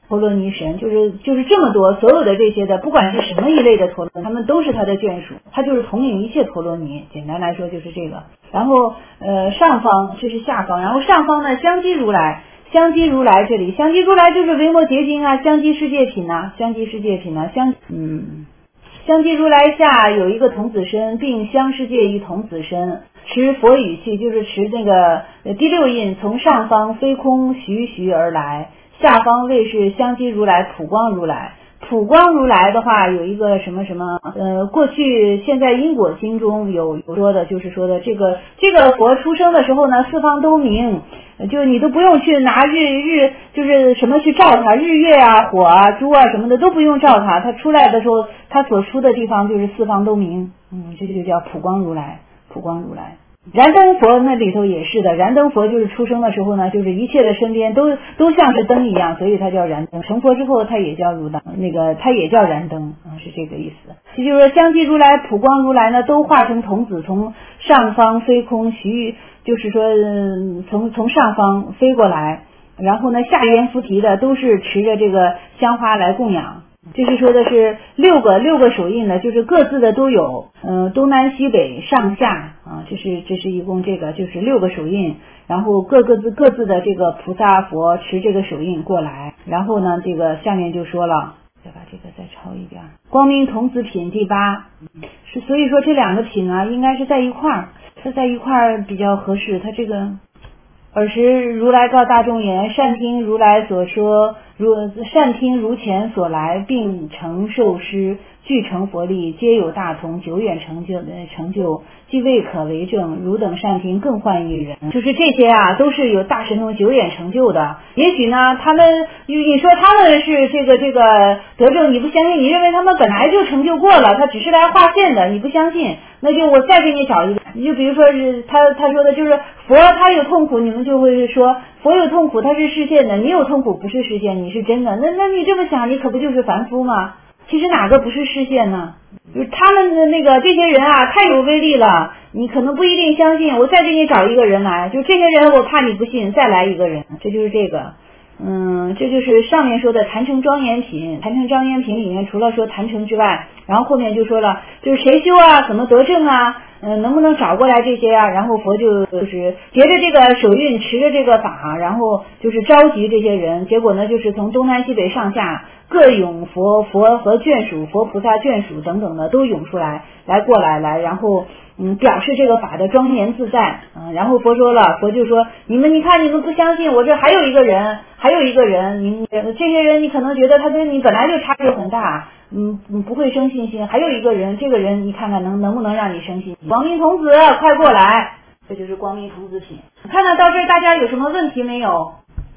B: 陀罗尼神，就是就是这么多，所有的这些的，不管是什么一类的陀罗尼，他们都是他的眷属，他就是统领一切陀罗尼。简单来说就是这个。然后呃上方这是下方，然后上方呢香积如来，香积如来这里香积如来就是维摩诘经啊，香积世界品呐、啊，香积世界品呐、啊，香嗯香积如来下有一个童子身，并香世界一童子身。持佛语气就是持那个第六印，从上方飞空徐徐而来，下方位是香积如来普光如来。普光如来的话有一个什么什么呃，过去现在因果经中有有说的，就是说的这个这个佛出生的时候呢，四方都明，就你都不用去拿日日就是什么去照他，日月啊火啊珠啊什么的都不用照他，他出来的时候他所出的地方就是四方都明，嗯，这就叫普光如来。普光如来。燃灯佛那里头也是的，燃灯佛就是出生的时候呢，就是一切的身边都都像是灯一样，所以它叫燃灯。成佛之后它也叫如灯，那个它也叫燃灯啊，是这个意思。也就是说香积如来普光如来呢都化成童子，从上方飞空徐，就是说、嗯、从从上方飞过来，然后呢下阎浮提的都是持着这个香花来供养。就是说的是六个六个手印的，就是各自的都有，嗯、呃，东南西北上下啊，这是这是一共这个就是六个手印，然后各个自各自的这个菩萨佛持这个手印过来，然后呢，这个下面就说了，再把这个再抄一遍，光明童子品第八，是所以说这两个品啊，应该是在一块儿，是在一块儿比较合适，它这个。尔时如来告大众言：善听如来所说，如善听如前所来，并成受施，具成佛力，皆有大同，久远成就成就，既未可为证。汝等善听，更换一人。就是这些啊，都是有大神通久远成就的。也许呢，他们你说他们是这个这个得证，你不相信，你认为他们本来就成就过了，他只是来划线的，你不相信，那就我再给你找一个。你就比如说是他他说的就是佛他有痛苦，你们就会说佛有痛苦他是视线的，你有痛苦不是视线，你是真的。那那你这么想，你可不就是凡夫吗？其实哪个不是视线呢？就是他们的那个这些人啊，太有威力了，你可能不一定相信。我再给你找一个人来，就这些人我怕你不信，再来一个人，这就是这个。嗯，这就是上面说的坛城庄严品。坛城庄严品里面除了说坛城之外，然后后面就说了，就是谁修啊，怎么得证啊，嗯，能不能找过来这些啊？然后佛就就是结着这个手印，持着这个法，然后就是召集这些人。结果呢，就是从东南西北上下各涌佛佛和眷属、佛菩萨眷属等等的都涌出来，来过来来，然后嗯表示这个法的庄严自在。嗯，然后佛说了，佛就说你们你看你们不相信，我这还有一个人，还有一个人，你这些人你可能觉得他跟你本来就差距很大。嗯，你不会生信心。还有一个人，这个人你看看能能不能让你生信心？光明童子，快过来！这就是光明童子品。看到到这儿，大家有什么问题没有？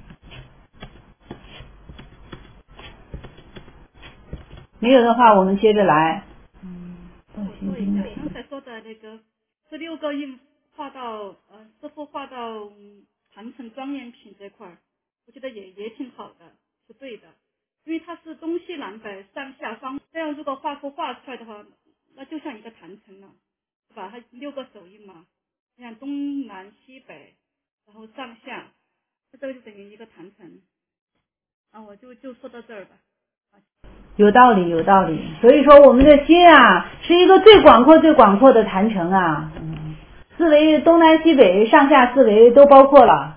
B: 没有的话，我们接着来。嗯，
A: 对，刚才说的那个十六个印画到呃，师父画到坛城庄严品这块儿，我觉得也也挺好的，是对的。因为它是东西南北上下方，这样如果画幅画出来的话，那就像一个坛城了，是吧？它六个手印嘛，你看东南西北，然后上下，这个就等于一个坛城。啊，我就就说到这儿吧。
B: 有道理，有道理。所以说，我们的心啊，是一个最广阔、最广阔的坛城啊。嗯，四维东南西北上下四维都包括了。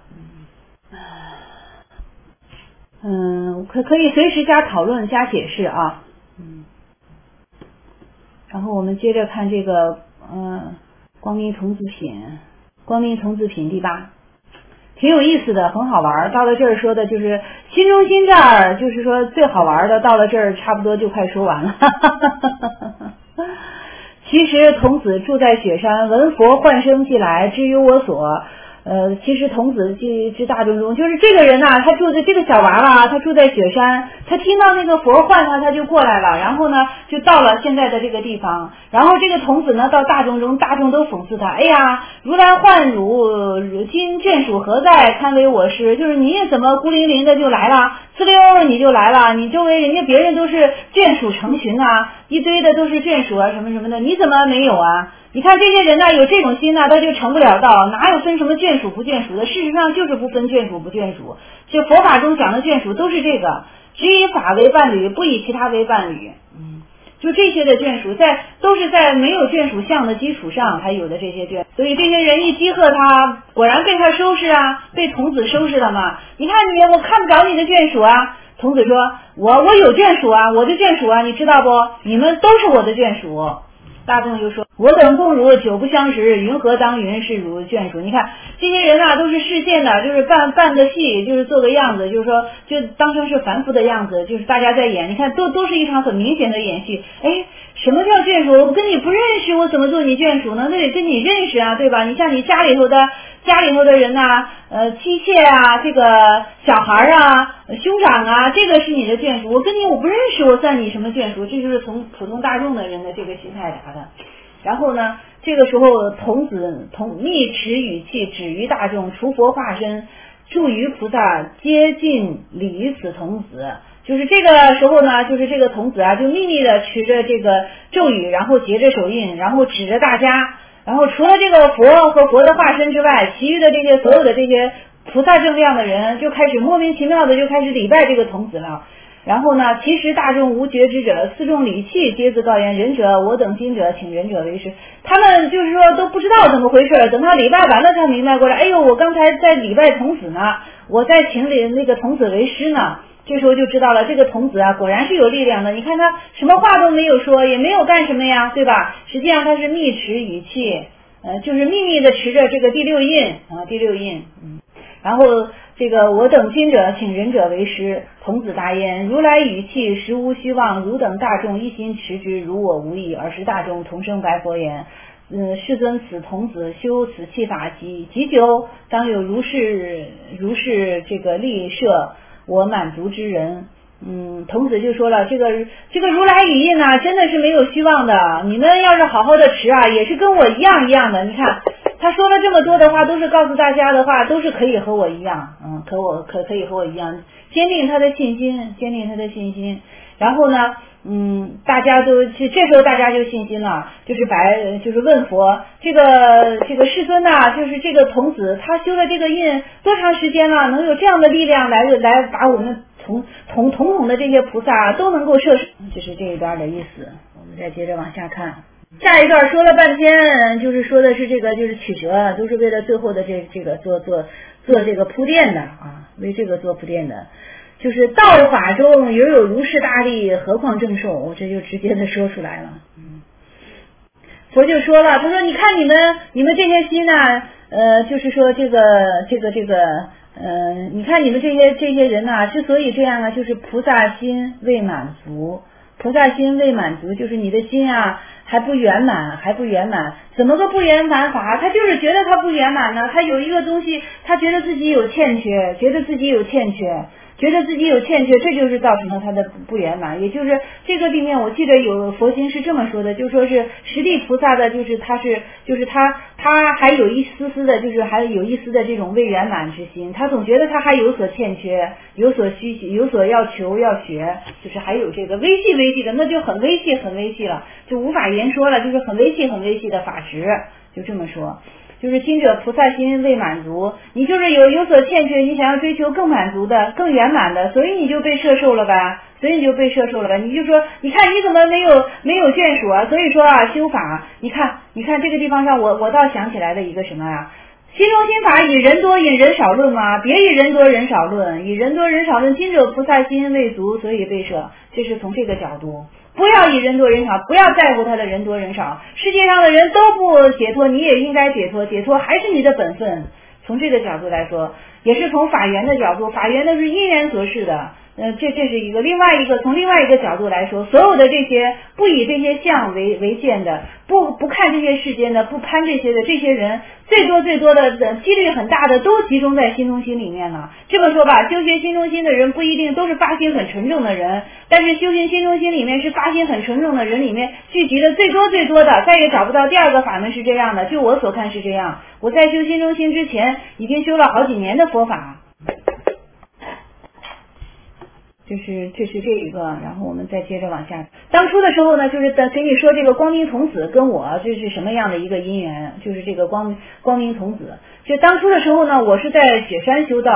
B: 嗯，可可以随时加讨论加解释啊。嗯，然后我们接着看这个嗯，光明童子品，光明童子品第八，挺有意思的，很好玩。到了这儿说的就是心中心这儿，就是说最好玩的，到了这儿差不多就快说完了。其实童子住在雪山，闻佛唤声即来，知于我所。呃，其实童子之之大众中，就是这个人呐、啊，他住在这个小娃娃，他住在雪山，他听到那个佛唤他，他就过来了，然后呢，就到了现在的这个地方。然后这个童子呢，到大众中，大众都讽刺他，哎呀，如来唤汝，今眷属何在？堪为我师？就是你怎么孤零零的就来了？呲溜你就来了，你周围人家别人都是眷属成群啊，一堆的都是眷属啊，什么什么的，你怎么没有啊？你看这些人呢，有这种心呢，他就成不了道，哪有分什么眷属不眷属的？事实上就是不分眷属不眷属。这佛法中讲的眷属都是这个， 只以法为伴侣，不以其他为伴侣。嗯，就这些的眷属，在都是在没有眷属相的基础上才有的这些眷，所以这些人一激喝他，果然被他收拾啊，被童子收拾了嘛。你看你，我看不着你的眷属啊。童子说：“我我有眷属啊，我的眷属啊，你知道不？你们都是我的眷属。”大众就说：“我等共如久不相识，云何当云是如眷属？”你看这些人啊，都是视线的，就是扮扮个戏，就是做个样子，就是说就当成是凡夫的样子，就是大家在演。你看都都是一场很明显的演戏。哎，什么叫眷属？我跟你不认识，我怎么做你眷属呢？那得跟你认识啊，对吧？你像你家里头的家里头的人呐、啊，呃，妻妾啊，这个小孩啊，兄长啊，这个是你的眷属。我跟你我不认识，我算你什么眷属？这就是从普通大众的人的这个心态答的。然后呢，这个时候童子同密持语气，止于大众，除佛化身，助于菩萨，接近礼此童子。就是这个时候呢，就是这个童子啊，就秘密的持着这个咒语，然后结着手印，然后指着大家。然后除了这个佛和佛的化身之外，其余的这些所有的这些菩萨正量的人就开始莫名其妙的就开始礼拜这个童子了。然后呢，其实大众无觉之者，四众礼器皆自告言：仁者我等今者，请仁者为师。他们就是说都不知道怎么回事，等他礼拜完了才明白过来，哎呦，我刚才在礼拜童子呢，我在请领那个童子为师呢。这时候就知道了，这个童子啊，果然是有力量的。你看他什么话都没有说，也没有干什么呀，对吧？实际上他是密持语气，呃，就是秘密的持着这个第六印啊，第六印。嗯，然后这个我等今者，请仁者为师。童子答言：如来语气实无虚妄，汝等大众一心持之，如我无异。尔时大众同声白佛言：嗯，世尊，此童子修此气法极极久，当有如是如是这个力摄我满足之人。嗯，童子就说了，这个这个如来语印呢，真的是没有虚妄的。你们要是好好的持啊，也是跟我一样一样的。你看他说了这么多的话，都是告诉大家的话，都是可以和我一样，嗯，可我可可以和我一样，坚定他的信心，坚定他的信心。然后呢，嗯，大家都这时候大家就信心了，就是白就是问佛，这个这个世尊呐，就是这个童子他修了这个印多长时间了，能有这样的力量来来把我们同同统统的这些菩萨都能够摄受，这是这一段的意思。我们再接着往下看，下一段说了半天，就是说的是这个就是曲折，都是为了最后的这这个做做做这个铺垫的啊，为这个做铺垫的。就是道法中犹有如是大力，何况正受？我这就直接的说出来了。嗯，佛就说了，他说：“你看你们你们这些心呢、啊，呃，就是说这个这个这个，呃，你看你们这些这些人呐、啊，之所以这样啊，就是菩萨心未满足。菩萨心未满足，就是你的心啊还不圆满，还不圆满。怎么个不圆满法？他就是觉得他不圆满呢，他有一个东西，他觉得自己有欠缺，觉得自己有欠缺。”觉得自己有欠缺，这就是造成了他的不圆满。也就是这个里面，我记得有佛经是这么说的，就说是实地菩萨的，就是他是，就是他他还有一丝丝的，就是还有一丝的这种未圆满之心，他总觉得他还有所欠缺，有所需有所要求要学，就是还有这个微细微细的，那就很微细很微细了，就无法言说了，就是很微细很微细的法执，就这么说。就是今者菩萨心未满足，你就是有有所欠缺，你想要追求更满足的、更圆满的，所以你就被摄受了吧？所以你就被摄受了吧？你就说，你看你怎么没有没有眷属啊？所以说啊，修法，你看，你看这个地方上，我我倒想起来的一个什么啊？心中心法以人多引人少论吗？别以人多人少论，以人多人少论，今者菩萨心未足，所以被摄。这是从这个角度。不要以人多人少，不要在乎他的人多人少。世界上的人都不解脱，你也应该解脱，解脱还是你的本分。从这个角度来说，也是从法缘的角度，法缘都是因缘所示的。呃，这这是一个另外一个从另外一个角度来说，所有的这些不以这些相为为见的，不不看这些世间的，不攀这些的这些人，最多最多的的几率很大的都集中在心中心里面了。这么说吧，修学心中心的人不一定都是发心很纯正的人，但是修行心中心里面是发心很纯正的人里面聚集的最多最多的，再也找不到第二个法门是这样的。就我所看是这样，我在修心中心之前已经修了好几年的佛法。就是这是这一个，然后我们再接着往下。当初的时候呢，就是在给你说这个光明童子跟我这是什么样的一个因缘，就是这个光光明童子。就当初的时候呢，我是在雪山修道，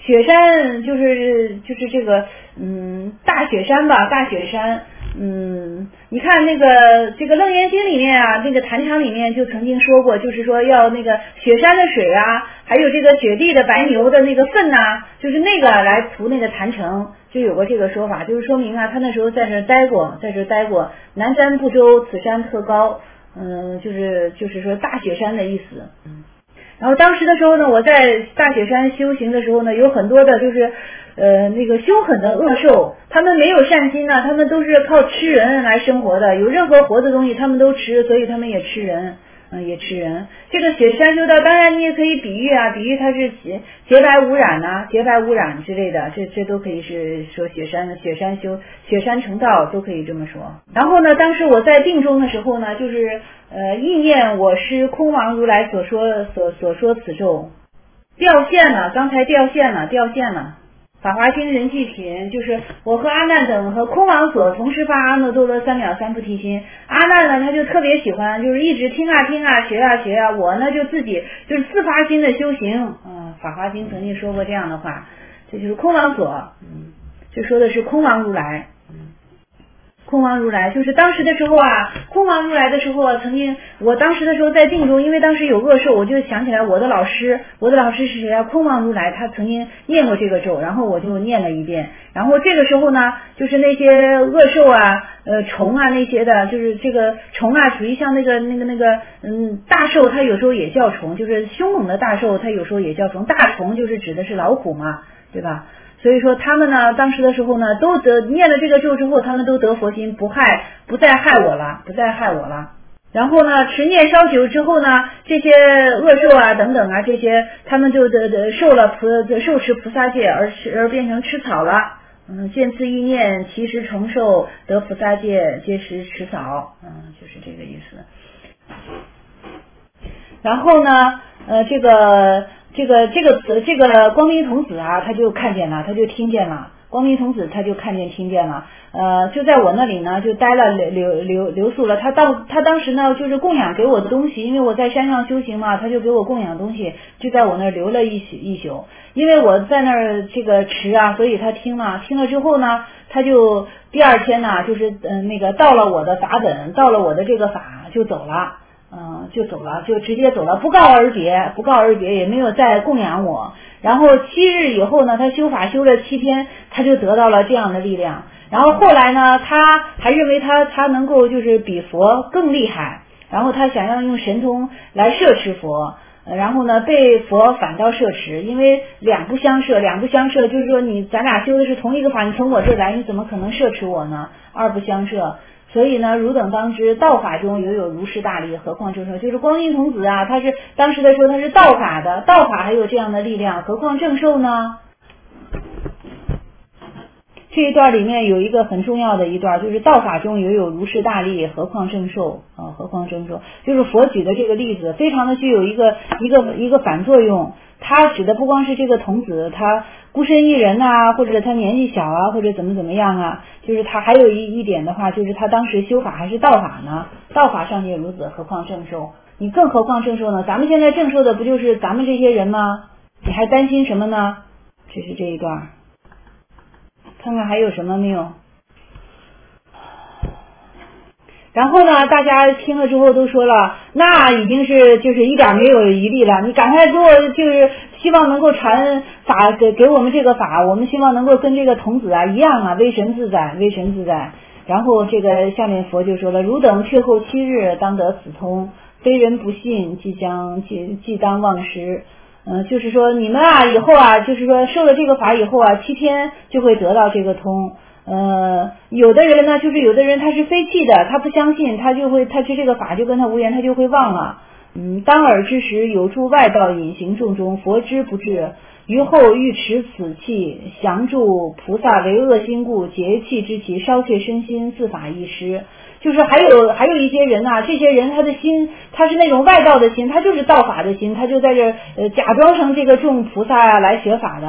B: 雪山就是就是这个嗯大雪山吧，大雪山。嗯，你看那个这个《楞严经》里面啊，那个坛场里面就曾经说过，就是说要那个雪山的水啊，还有这个雪地的白牛的那个粪呐、啊，就是那个来涂那个坛城，就有过这个说法，就是说明啊，他那时候在这待过，在这待过。南瞻部洲，此山特高，嗯，就是就是说大雪山的意思。嗯。然后当时的时候呢，我在大雪山修行的时候呢，有很多的就是呃那个凶狠的恶兽，他们没有善心呢，他们都是靠吃人来生活的，有任何活的东西他们都吃，所以他们也吃人，嗯，也吃人。这个雪山修道，当然你也可以比喻啊，比喻它是洁洁白无染呐、啊，洁白无染之类的，这这都可以是说雪山的雪山修雪山成道都可以这么说。然后呢，当时我在定中的时候呢，就是呃意念我师空王如来所说所所说此咒，掉线了，刚才掉线了，掉线了。法华经人际品，就是我和阿难等和空王所同时发阿耨多罗三藐三菩提心。阿难呢，他就特别喜欢，就是一直听啊听啊，学啊学啊。我呢，就自己就是自发心的修行。嗯，法华经曾经说过这样的话，这就是空王所。嗯，就说的是空王如来。嗯。空王如来就是当时的时候啊，空王如来的时候啊，曾经我当时的时候在定中，因为当时有恶兽，我就想起来我的老师，我的老师是谁啊？空王如来，他曾经念过这个咒，然后我就念了一遍。然后这个时候呢，就是那些恶兽啊、呃虫啊那些的，就是这个虫啊，属于像那个那个那个嗯大兽，它有时候也叫虫，就是凶猛的大兽，它有时候也叫虫。大虫就是指的是老虎嘛，对吧？所以说他们呢，当时的时候呢，都得念了这个咒之后，他们都得佛心，不害，不再害我了，不再害我了。然后呢，持念稍久之后呢，这些恶兽啊等等啊，这些他们就得得受了菩受持菩萨戒，而吃而变成吃草了。嗯，见次意念，其实承受得菩萨戒，皆食吃草。嗯，就是这个意思。然后呢，呃，这个。这个这个词，这个光明童子啊，他就看见了，他就听见了。光明童子他就看见听见了，呃，就在我那里呢，就待了留留留留宿了。他到他当时呢，就是供养给我的东西，因为我在山上修行嘛，他就给我供养东西，就在我那儿留了一宿一宿。因为我在那儿这个持啊，所以他听了，听了之后呢，他就第二天呢，就是嗯、呃、那个到了我的法本，到了我的这个法就走了。嗯，就走了，就直接走了，不告而别，不告而别，也没有再供养我。然后七日以后呢，他修法修了七天，他就得到了这样的力量。然后后来呢，他还认为他他能够就是比佛更厉害，然后他想要用神通来摄持佛，然后呢被佛反倒摄持，因为两不相摄，两不相摄就是说你咱俩修的是同一个法，你从我这儿来，你怎么可能摄持我呢？二不相摄。所以呢，汝等当知，道法中犹有如是大力，何况正受。就是光明童子啊，他是当时的时候他是道法的，道法还有这样的力量，何况正受呢？这一段里面有一个很重要的一段，就是道法中犹有如是大力，何况正受啊？何况正受，就是佛举的这个例子，非常的具有一个一个一个反作用。他指的不光是这个童子，他孤身一人啊，或者他年纪小啊，或者怎么怎么样啊，就是他还有一一点的话，就是他当时修法还是道法呢，道法尚且如此，何况正受？你更何况正受呢？咱们现在正受的不就是咱们这些人吗？你还担心什么呢？这是这一段，看看还有什么没有？然后呢，大家听了之后都说了，那已经是就是一点没有疑虑了。你赶快给我，就是希望能够传法给给我们这个法，我们希望能够跟这个童子啊一样啊，威神自在，威神自在。然后这个下面佛就说了，汝等却后七日当得此通，非人不信，即将即即当忘失。嗯、呃，就是说你们啊以后啊，就是说受了这个法以后啊，七天就会得到这个通。呃，有的人呢，就是有的人他是非气的，他不相信，他就会，他是这个法就跟他无缘，他就会忘了。嗯，当尔之时，有诸外道隐行众中，佛知不至。于后欲持此气，降助菩萨为恶心故，结气之气，烧切身心，自法易失。就是还有还有一些人啊，这些人他的心他是那种外道的心，他就是道法的心，他就在这呃假装成这个众菩萨啊来学法的，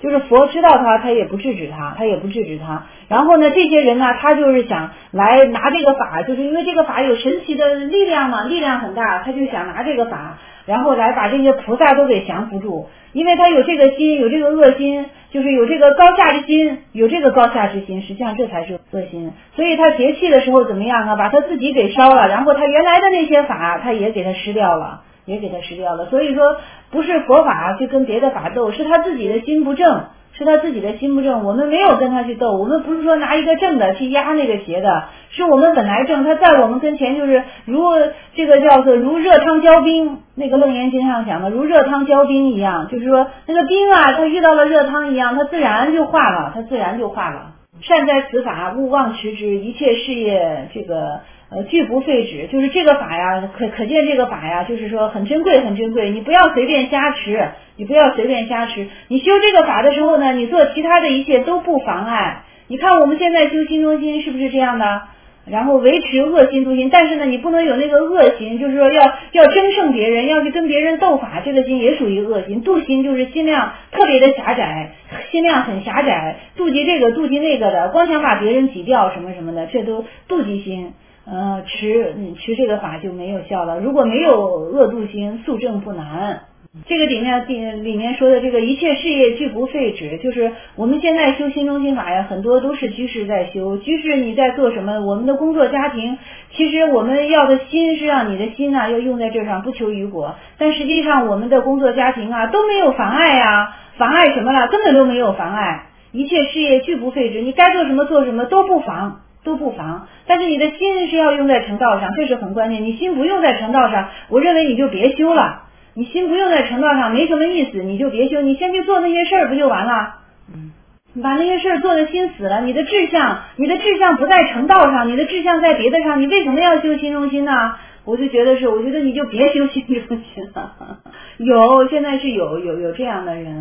B: 就是佛知道他，他也不制止他，他也不制止他。然后呢，这些人呢，他就是想来拿这个法，就是因为这个法有神奇的力量嘛，力量很大，他就想拿这个法，然后来把这些菩萨都给降服住。因为他有这个心，有这个恶心，就是有这个高下之心，有这个高下之心，实际上这才是恶心。所以他节气的时候怎么样啊？把他自己给烧了，然后他原来的那些法，他也给他失掉了。也给他失掉了，所以说不是佛法去跟别的法斗，是他自己的心不正，是他自己的心不正。我们没有跟他去斗，我们不是说拿一个正的去压那个邪的，是我们本来正，他在我们跟前就是如这个叫做如热汤浇冰，那个楞严经上讲的如热汤浇冰一样，就是说那个冰啊，它遇到了热汤一样，它自然就化了，它自然就化了。善哉此法，勿忘持之，一切事业这个呃俱不废止。就是这个法呀，可可见这个法呀，就是说很珍贵很珍贵，你不要随便加持，你不要随便加持。你修这个法的时候呢，你做其他的一切都不妨碍。你看我们现在修心中心是不是这样的？然后维持恶心度心，但是呢，你不能有那个恶心，就是说要要争胜别人，要去跟别人斗法，这个心也属于恶心。度心就是心量特别的狭窄，心量很狭窄，妒忌这个妒忌那个的，光想把别人挤掉什么什么的，这都妒忌心。呃，持你持这个法就没有效了。如果没有恶妒心，速证不难。这个里面里面说的这个一切事业俱不废止，就是我们现在修心中心法呀，很多都是居士在修。居士你在做什么？我们的工作家庭，其实我们要的心是让你的心啊要用在这上，不求于果。但实际上我们的工作家庭啊都没有妨碍啊，妨碍什么了？根本都没有妨碍。一切事业俱不废止，你该做什么做什么都不妨。都不妨，但是你的心是要用在成道上，这是很关键。你心不用在成道上，我认为你就别修了。你心不用在成道上，没什么意思，你就别修。你先去做那些事儿，不就完了？嗯，你把那些事儿做的心死了，你的志向，你的志向不在成道上，你的志向在别的上，你为什么要修心中心呢？我就觉得是，我觉得你就别修心中心了。有，现在是有有有这样的人。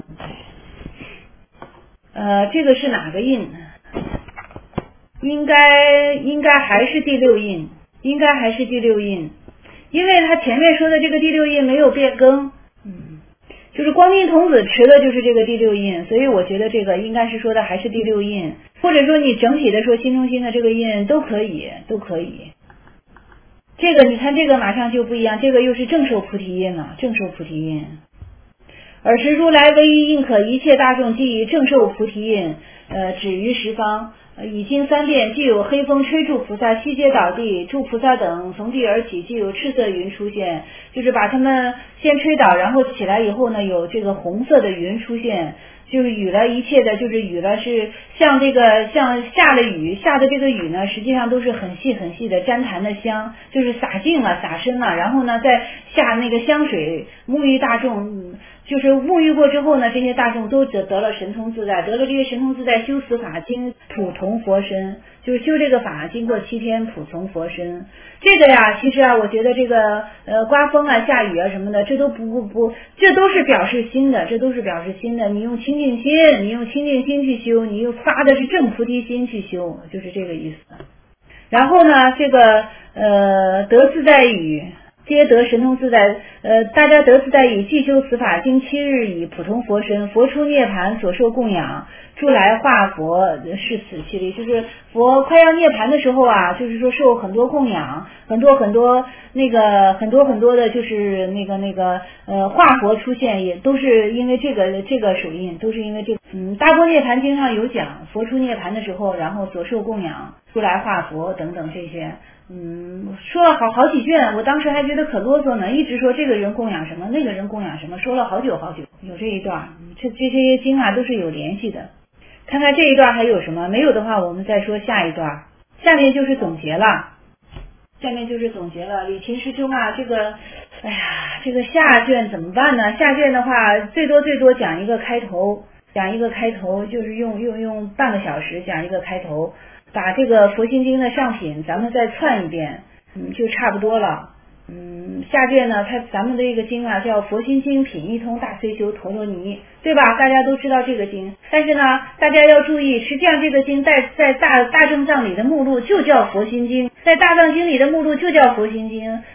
B: 呃，这个是哪个印？应该应该还是第六印，应该还是第六印，因为他前面说的这个第六印没有变更，嗯，就是光明童子持的就是这个第六印，所以我觉得这个应该是说的还是第六印，或者说你整体的说心中心的这个印都可以，都可以。这个你看这个马上就不一样，这个又是正受菩提印了，正受菩提印。尔时如来唯一印可一切大众即以正受菩提印，呃，止于十方。呃，已经三遍，既有黑风吹住菩萨，悉皆倒地，诸菩萨等从地而起，既有赤色云出现，就是把他们先吹倒，然后起来以后呢，有这个红色的云出现，就是雨了一切的，就是雨了是像这个像下了雨，下的这个雨呢，实际上都是很细很细的旃檀的香，就是洒净了洒深了，然后呢再下那个香水，沐浴大众。就是沐浴过之后呢，这些大众都得得了神通自在，得了这些神通自在，修此法经普从佛身，就是修这个法经过七天普从佛身。这个呀，其实啊，我觉得这个呃刮风啊、下雨啊什么的，这都不不不，这都是表示心的，这都是表示心的。你用清净心，你用清净心去修，你又发的是正菩提心去修，就是这个意思。然后呢，这个呃得自在语。皆得神通自在，呃，大家得自在语，既修此法经七日以普通佛身，佛出涅盘所受供养，诸来化佛是此其力。就是佛快要涅盘的时候啊，就是说受很多供养，很多很多那个很多很多的，就是那个那个呃化佛出现，也都是因为这个这个手印，都是因为这个。嗯，大般涅盘经上有讲，佛出涅盘的时候，然后所受供养，诸来化佛等等这些。嗯，说了好好几卷，我当时还觉得可啰嗦呢，一直说这个人供养什么，那个人供养什么，说了好久好久。有这一段，这这些经啊都是有联系的。看看这一段还有什么，没有的话我们再说下一段。下面就是总结了，下面就是总结了。李琴师兄啊，这个，哎呀，这个下卷怎么办呢？下卷的话，最多最多讲一个开头，讲一个开头，就是用用用半个小时讲一个开头。把这个佛心经的上品咱们再串一遍，嗯，就差不多了。嗯，下卷呢，它咱们的这个经啊叫佛心经品一通大摧修陀罗尼，对吧？大家都知道这个经，但是呢，大家要注意，实际上这个经在在大大正藏里的目录就叫佛心经，在大藏经里的目录就叫佛心经，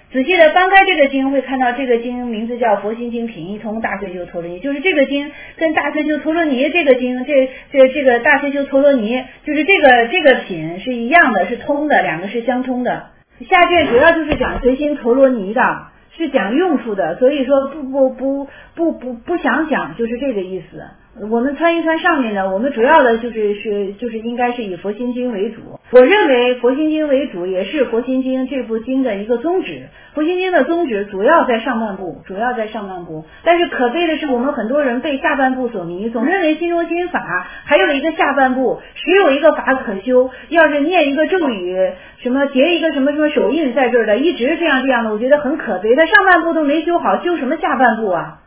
B: 仔细的翻开这个经，会看到这个经名字叫佛心经品一通大摧修陀罗尼，就是这个经跟大摧修陀罗尼这个经，这这这个大摧修陀罗尼就是这个这个品是一样的，是通的，两个是相通的。下卷主要就是讲随心陀罗尼的，是讲用处的，所以说不不不不不不想讲，就是这个意思。我们穿一穿上面的，我们主要的就是是就是应该是以佛心经为主。我认为佛心经为主，也是佛心经这部经的一个宗旨。佛心经的宗旨主要在上半部，主要在上半部。但是可悲的是，我们很多人被下半部所迷，总认为心中心法还有一个下半部，只有一个法可修。要是念一个咒语，什么结一个什么什么手印在这儿的，一直这样这样的，我觉得很可悲。他上半部都没修好，修什么下半部啊？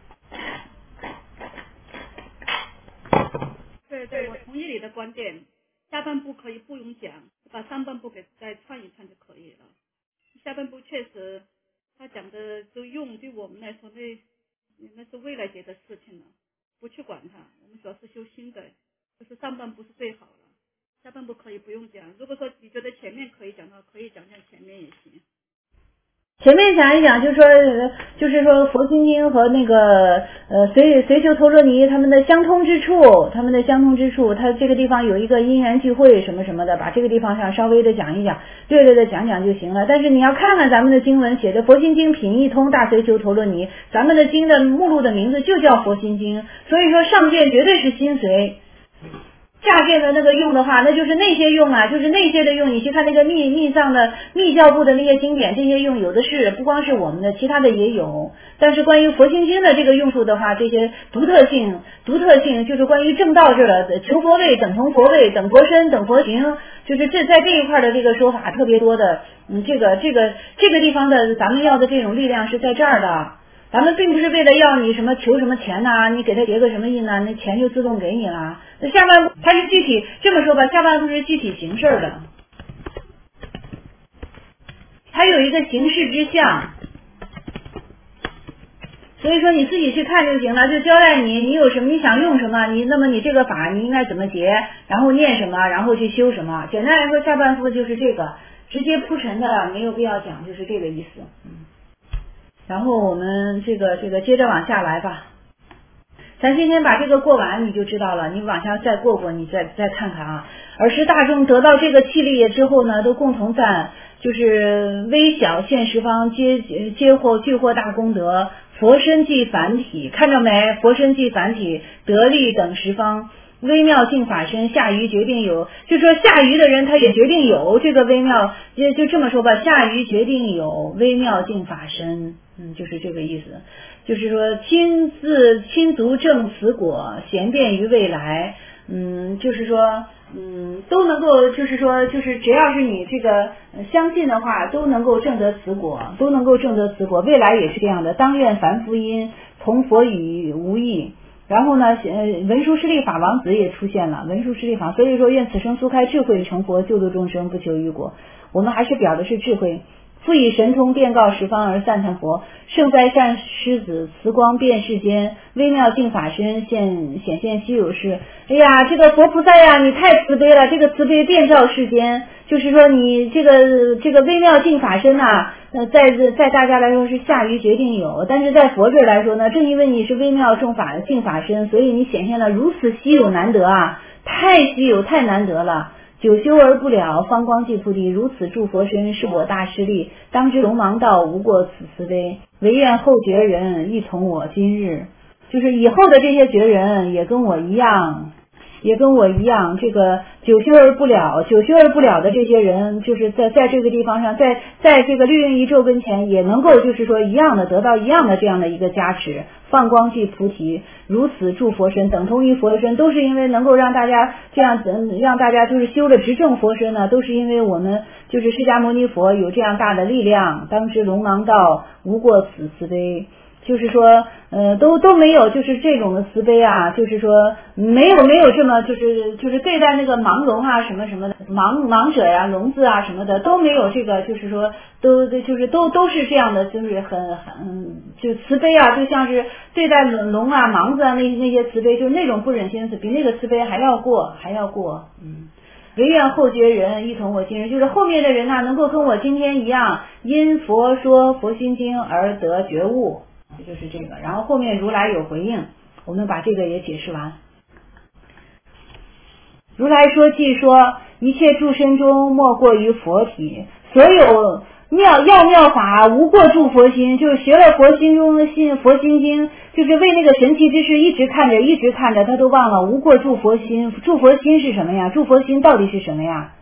A: 对对，我同意你的观点，下半部可以不用讲，把上半部给再串一串就可以了。下半部确实他讲的就用，对我们来说那那是未来节的事情了，不去管它，我们主要是修心的，就是上半部是最好了，下半部可以不用讲。如果说你觉得前面可以讲的话，可以讲讲前面也行。
B: 前面讲一讲，就说就是说佛心经和那个呃随随修陀罗尼他们的相通之处，他们的相通之处，它这个地方有一个因缘聚会什么什么的，把这个地方上稍微的讲一讲，略略的讲讲就行了。但是你要看看咱们的经文写的佛心经品一通大随修陀罗尼，咱们的经的目录的名字就叫佛心经，所以说上卷绝对是心随。下卷的那个用的话，那就是那些用啊，就是那些的用。你去看那个密密藏的密教部的那些经典，这些用有的是，不光是我们的，其他的也有。但是关于佛心经的这个用处的话，这些独特性，独特性就是关于正道这儿的求佛位等同佛位等佛身等佛行，就是这在这一块的这个说法特别多的。嗯，这个这个这个地方的咱们要的这种力量是在这儿的。咱们并不是为了要你什么求什么钱呐、啊，你给他结个什么印呐、啊，那钱就自动给你了。那下半部它是具体这么说吧，下半部是具体形式的，它有一个形式之相，所以说你自己去看就行了，就交代你你有什么你想用什么，你那么你这个法你应该怎么结，然后念什么，然后去修什么。简单来说，下半部就是这个直接铺陈的，没有必要讲，就是这个意思。嗯。然后我们这个这个接着往下来吧，咱今天把这个过完你就知道了，你往下再过过，你再再看看啊。尔时大众得到这个气力之后呢，都共同赞，就是微小现十方皆皆获具获大功德，佛身即繁体，看着没？佛身即繁体，得力等十方。微妙净法身，下愚决定有，就说下愚的人他也决定有这个微妙，就就这么说吧，下愚决定有微妙净法身，嗯，就是这个意思，就是说亲自亲足证此果，贤辩于未来，嗯，就是说，嗯，都能够，就是说，就是只要是你这个相信的话，都能够证得此果，都能够证得此果，未来也是这样的。当愿凡夫因从佛语无异。然后呢，文殊师利法王子也出现了，文殊师利法，所以说愿此生速开智慧成佛，救度众生，不求于果。我们还是表的是智慧，复以神通遍告十方而赞叹佛，圣哉善狮子，慈光遍世间，微妙净法身现显现稀有事。哎呀，这个佛菩萨呀，你太慈悲了，这个慈悲遍照世间，就是说你这个这个微妙净法身呐、啊。那在在大家来说是下愚决定有，但是在佛这儿来说呢，正因为你是微妙众法净法身，所以你显现了如此稀有难得啊，太稀有太难得了。久修而不了，方光即菩提，如此诸佛身是我大师力，当知龙王道无过此慈悲，唯愿后觉人亦同我今日，就是以后的这些觉人也跟我一样。也跟我一样，这个久修而不了，久修而不了的这些人，就是在在这个地方上，在在这个绿云一咒跟前，也能够就是说一样的得到一样的这样的一个加持，放光即菩提，如此诸佛身，等同于佛身，都是因为能够让大家这样子，让大家就是修了执正佛身呢，都是因为我们就是释迦牟尼佛有这样大的力量，当知龙王道无过此慈悲。就是说，呃，都都没有，就是这种的慈悲啊，就是说没有没有这么就是就是对待那个盲聋啊什么什么的盲盲者呀、聋子啊什么的都没有这个，就是说都就是都都是这样的，就是很很就慈悲啊，就像是对待聋啊、盲子啊那那些慈悲，就是那种不忍心死，比那个慈悲还要过还要过，嗯。 唯愿后觉人一同我今日，就是后面的人呢、啊、能够跟我今天一样，因佛说佛心经而得觉悟，这就是这个。然后后面如来有回应，我们把这个也解释完。如来说即说，一切诸身中莫过于佛体，所有妙要妙法无过住佛心，就是学了佛心中的心佛心经，就是为那个神奇之事一直看着一直看着，他都忘了无过住佛心。住佛心是什么呀？住佛心到底是什么呀？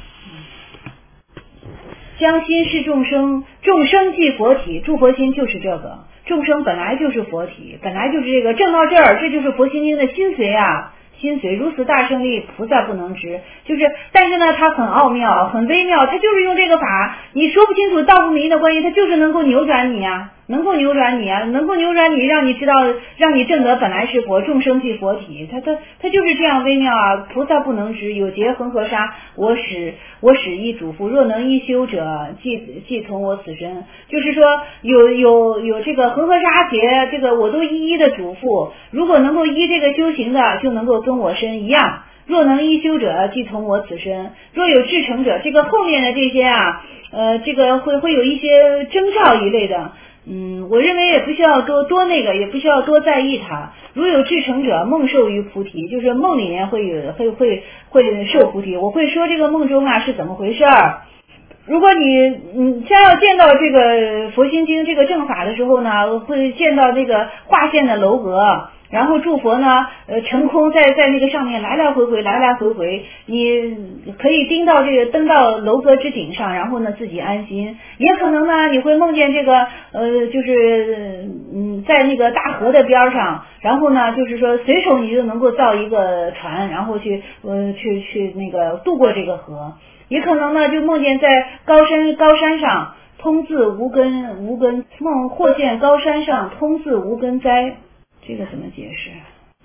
B: 将心是众生，众生即佛体，住佛心就是这个，众生本来就是佛体，本来就是这个，正到这儿，这就是佛心经的心髓啊。心髓如此大胜利，菩萨不能知。就是，但是呢，它很奥妙，很微妙，它就是用这个法，你说不清楚、道不明的关系，它就是能够扭转你啊，能够扭转你啊，能够扭转你，让你知道，让你证得本来是佛，众生即佛体。它它它就是这样微妙啊，菩萨不能知。有劫恒河沙，我使我使一嘱咐，若能一修者，即即从我此身。就是说，有有有这个恒河沙劫，这个我都一一的嘱咐，如果能够依这个修行的，就能够跟我身一样。若能一修者，即从我此身。若有至诚者，这个后面的这些啊，呃，这个会会有一些征兆一类的。嗯，我认为也不需要多多那个，也不需要多在意它。如有至诚者，梦受于菩提，就是梦里面会有会会会受菩提。我会说这个梦中啊是怎么回事儿。如果你嗯将要见到这个佛心经这个正法的时候呢，会见到这个化现的楼阁。然后诸佛呢，呃，成空在在那个上面来来回回，来来回回，你可以盯到这个登到楼阁之顶上，然后呢自己安心。也可能呢，你会梦见这个呃，就是嗯，在那个大河的边上，然后呢，就是说随手你就能够造一个船，然后去呃去去那个渡过这个河。也可能呢，就梦见在高山高山上通自无根无根梦，或见高山上通自无根哉。这个怎么解释？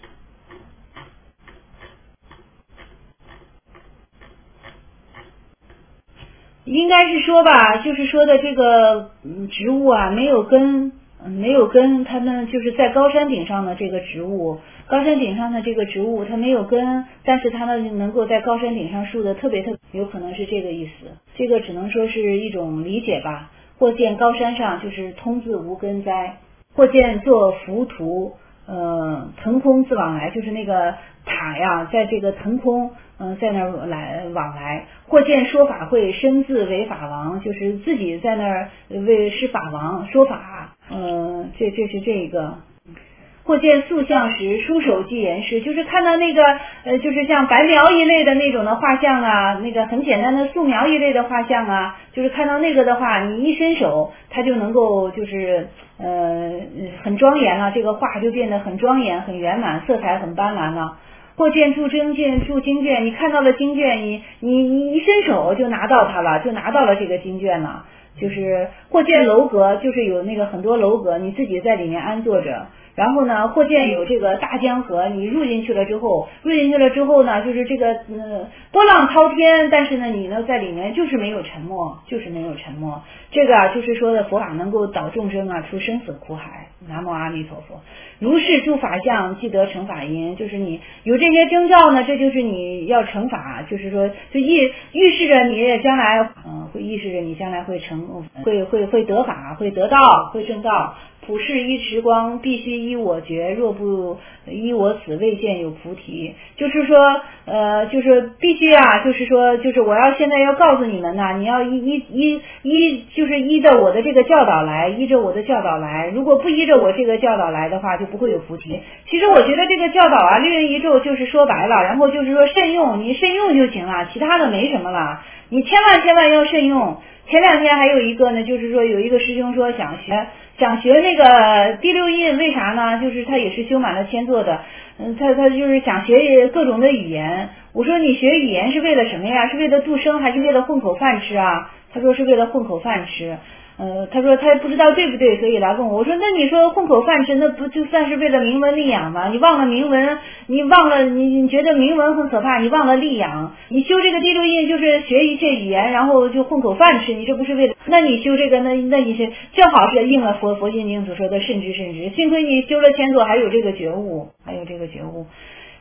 B: 应该是说吧，就是说的这个植物啊，没有根，没有根，它呢就是在高山顶上的这个植物，高山顶上的这个植物它没有根，但是它呢能够在高山顶上树的特别特别，有可能是这个意思。这个只能说是一种理解吧。或见高山上就是通自无根哉，或见作浮屠。呃，腾空自往来，就是那个塔呀，在这个腾空，嗯、呃，在那儿来往来。或见说法会，身自为法王，就是自己在那儿为是法王说法，呃，这这是这个。或见塑像时，书手即言师，就是看到那个呃，就是像白描一类的那种的画像啊，那个很简单的素描一类的画像啊，就是看到那个的话，你一伸手，它就能够就是呃很庄严了，这个画就变得很庄严、很圆满，色彩很斑斓了。或见注经卷、注经卷，你看到了经卷，你你你一伸手就拿到它了，就拿到了这个经卷了。就是或见楼阁，就是有那个很多楼阁，你自己在里面安坐着。然后呢，或见有这个大江河，你入进去了之后，入进去了之后呢，就是这个呃波浪滔天，但是呢，你呢在里面就是没有沉没，就是没有沉没。这个啊，就是说的佛法能够导众生啊出生死苦海。南无阿弥陀佛。如是诸法相，即得成法因，就是你有这些征兆呢，这就是你要成法，就是说就预预示着你将来，嗯、呃，会预示着你将来会成，会会会得法，会得道，会正道。普世依时光，必须依我觉，若不依我此，未见有菩提。就是说，呃，就是必须啊，就是说，就是我要现在要告诉你们呐，你要依依依依，就是依着我的这个教导来，依着我的教导来。如果不依着我这个教导来的话，就不会有菩提。其实我觉得这个教导啊，六元一咒就是说白了，然后就是说慎用，你慎用就行了，其他的没什么了。你千万千万要慎用。前两天还有一个呢，就是说有一个师兄说想学。想学那个第六印，为啥呢？就是他也是修满了千座的，嗯，他他就是想学各种的语言。我说你学语言是为了什么呀？是为了度生还是为了混口饭吃啊？他说是为了混口饭吃。呃，他说他不知道对不对，所以来问我。我说那你说混口饭吃，那不就算是为了名闻利养吗？你忘了名闻，你忘了你你觉得名闻很可怕，你忘了利养。你修这个第六印就是学一切语言，然后就混口饭吃，你这不是为了？那你修这个，那那你是正好是应了佛佛心经所说的慎知慎知。幸亏你修了千座，还有这个觉悟，还有这个觉悟。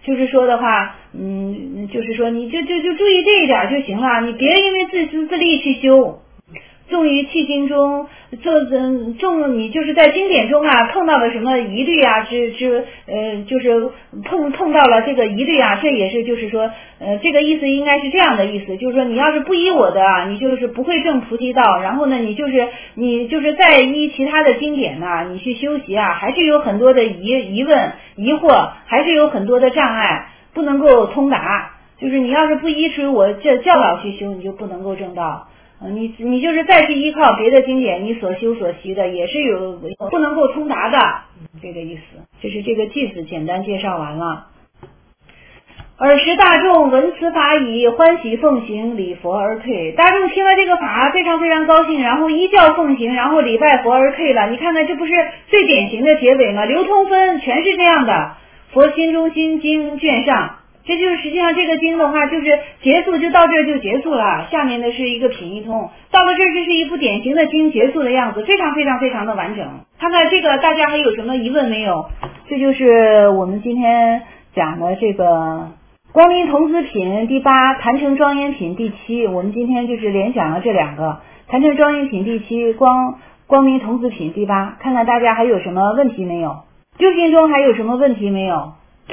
B: 就是说的话，嗯，就是说你就就就注意这一点就行了，你别因为自私自利去修。重于弃经中，重嗯重你就是在经典中啊碰到了什么疑虑啊，之之呃就是碰碰到了这个疑虑啊，这也是就是说呃这个意思应该是这样的意思，就是说你要是不依我的啊，你就是不会证菩提道，然后呢你就是你就是再依其他的经典呐、啊，你去修习啊，还是有很多的疑疑问疑惑，还是有很多的障碍，不能够通达。就是你要是不依循我这教导去修，你就不能够证道。你你就是再去依靠别的经典，你所修所习的也是有不能够通达的这个意思。就是这个句子简单介绍完了。尔时大众闻此法已，欢喜奉行，礼佛而退。大众听了这个法非常非常高兴，然后依教奉行，然后礼拜佛而退了。你看看这不是最典型的结尾吗？流通分全是这样的。佛心中心经卷上。这就是实际上这个经的话，就是结束就到这儿就结束了。下面的是一个品一通，到了这儿这是一部典型的经结束的样子，非常非常非常的完整。看看这个大家还有什么疑问没有？这就是我们今天讲的这个光明童子品第八，坛城庄严品第七。我们今天就是连讲了这两个，坛城庄严品第七，光光明童子品第八。看看大家还有什么问题没有？究竟中还有什么问题没有？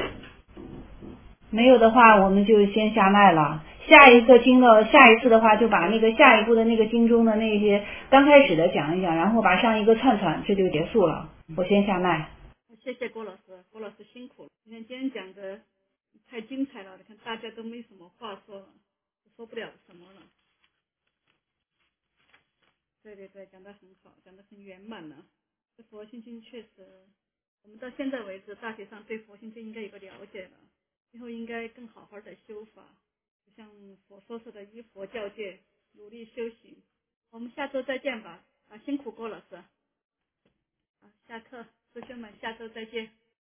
B: 没有的话，我们就先下麦了。下一个经的，下一次的话，就把那个下一步的那个经中的那些刚开始的讲一讲，然后把上一个串串，这就结束了。我先下麦。
A: 谢谢郭老师，郭老师辛苦了。今天今天讲的太精彩了，你看大家都没什么话说了，说不了什么了。对对对，讲得很好，讲得很圆满了。这佛心经确实，我们到现在为止，大体上对佛心经应该有个了解了。以后应该更好好的修法，就像佛说似的，依佛教戒，努力修行。我们下周再见吧，啊，辛苦郭老师，啊，下课，师兄们，下周再见。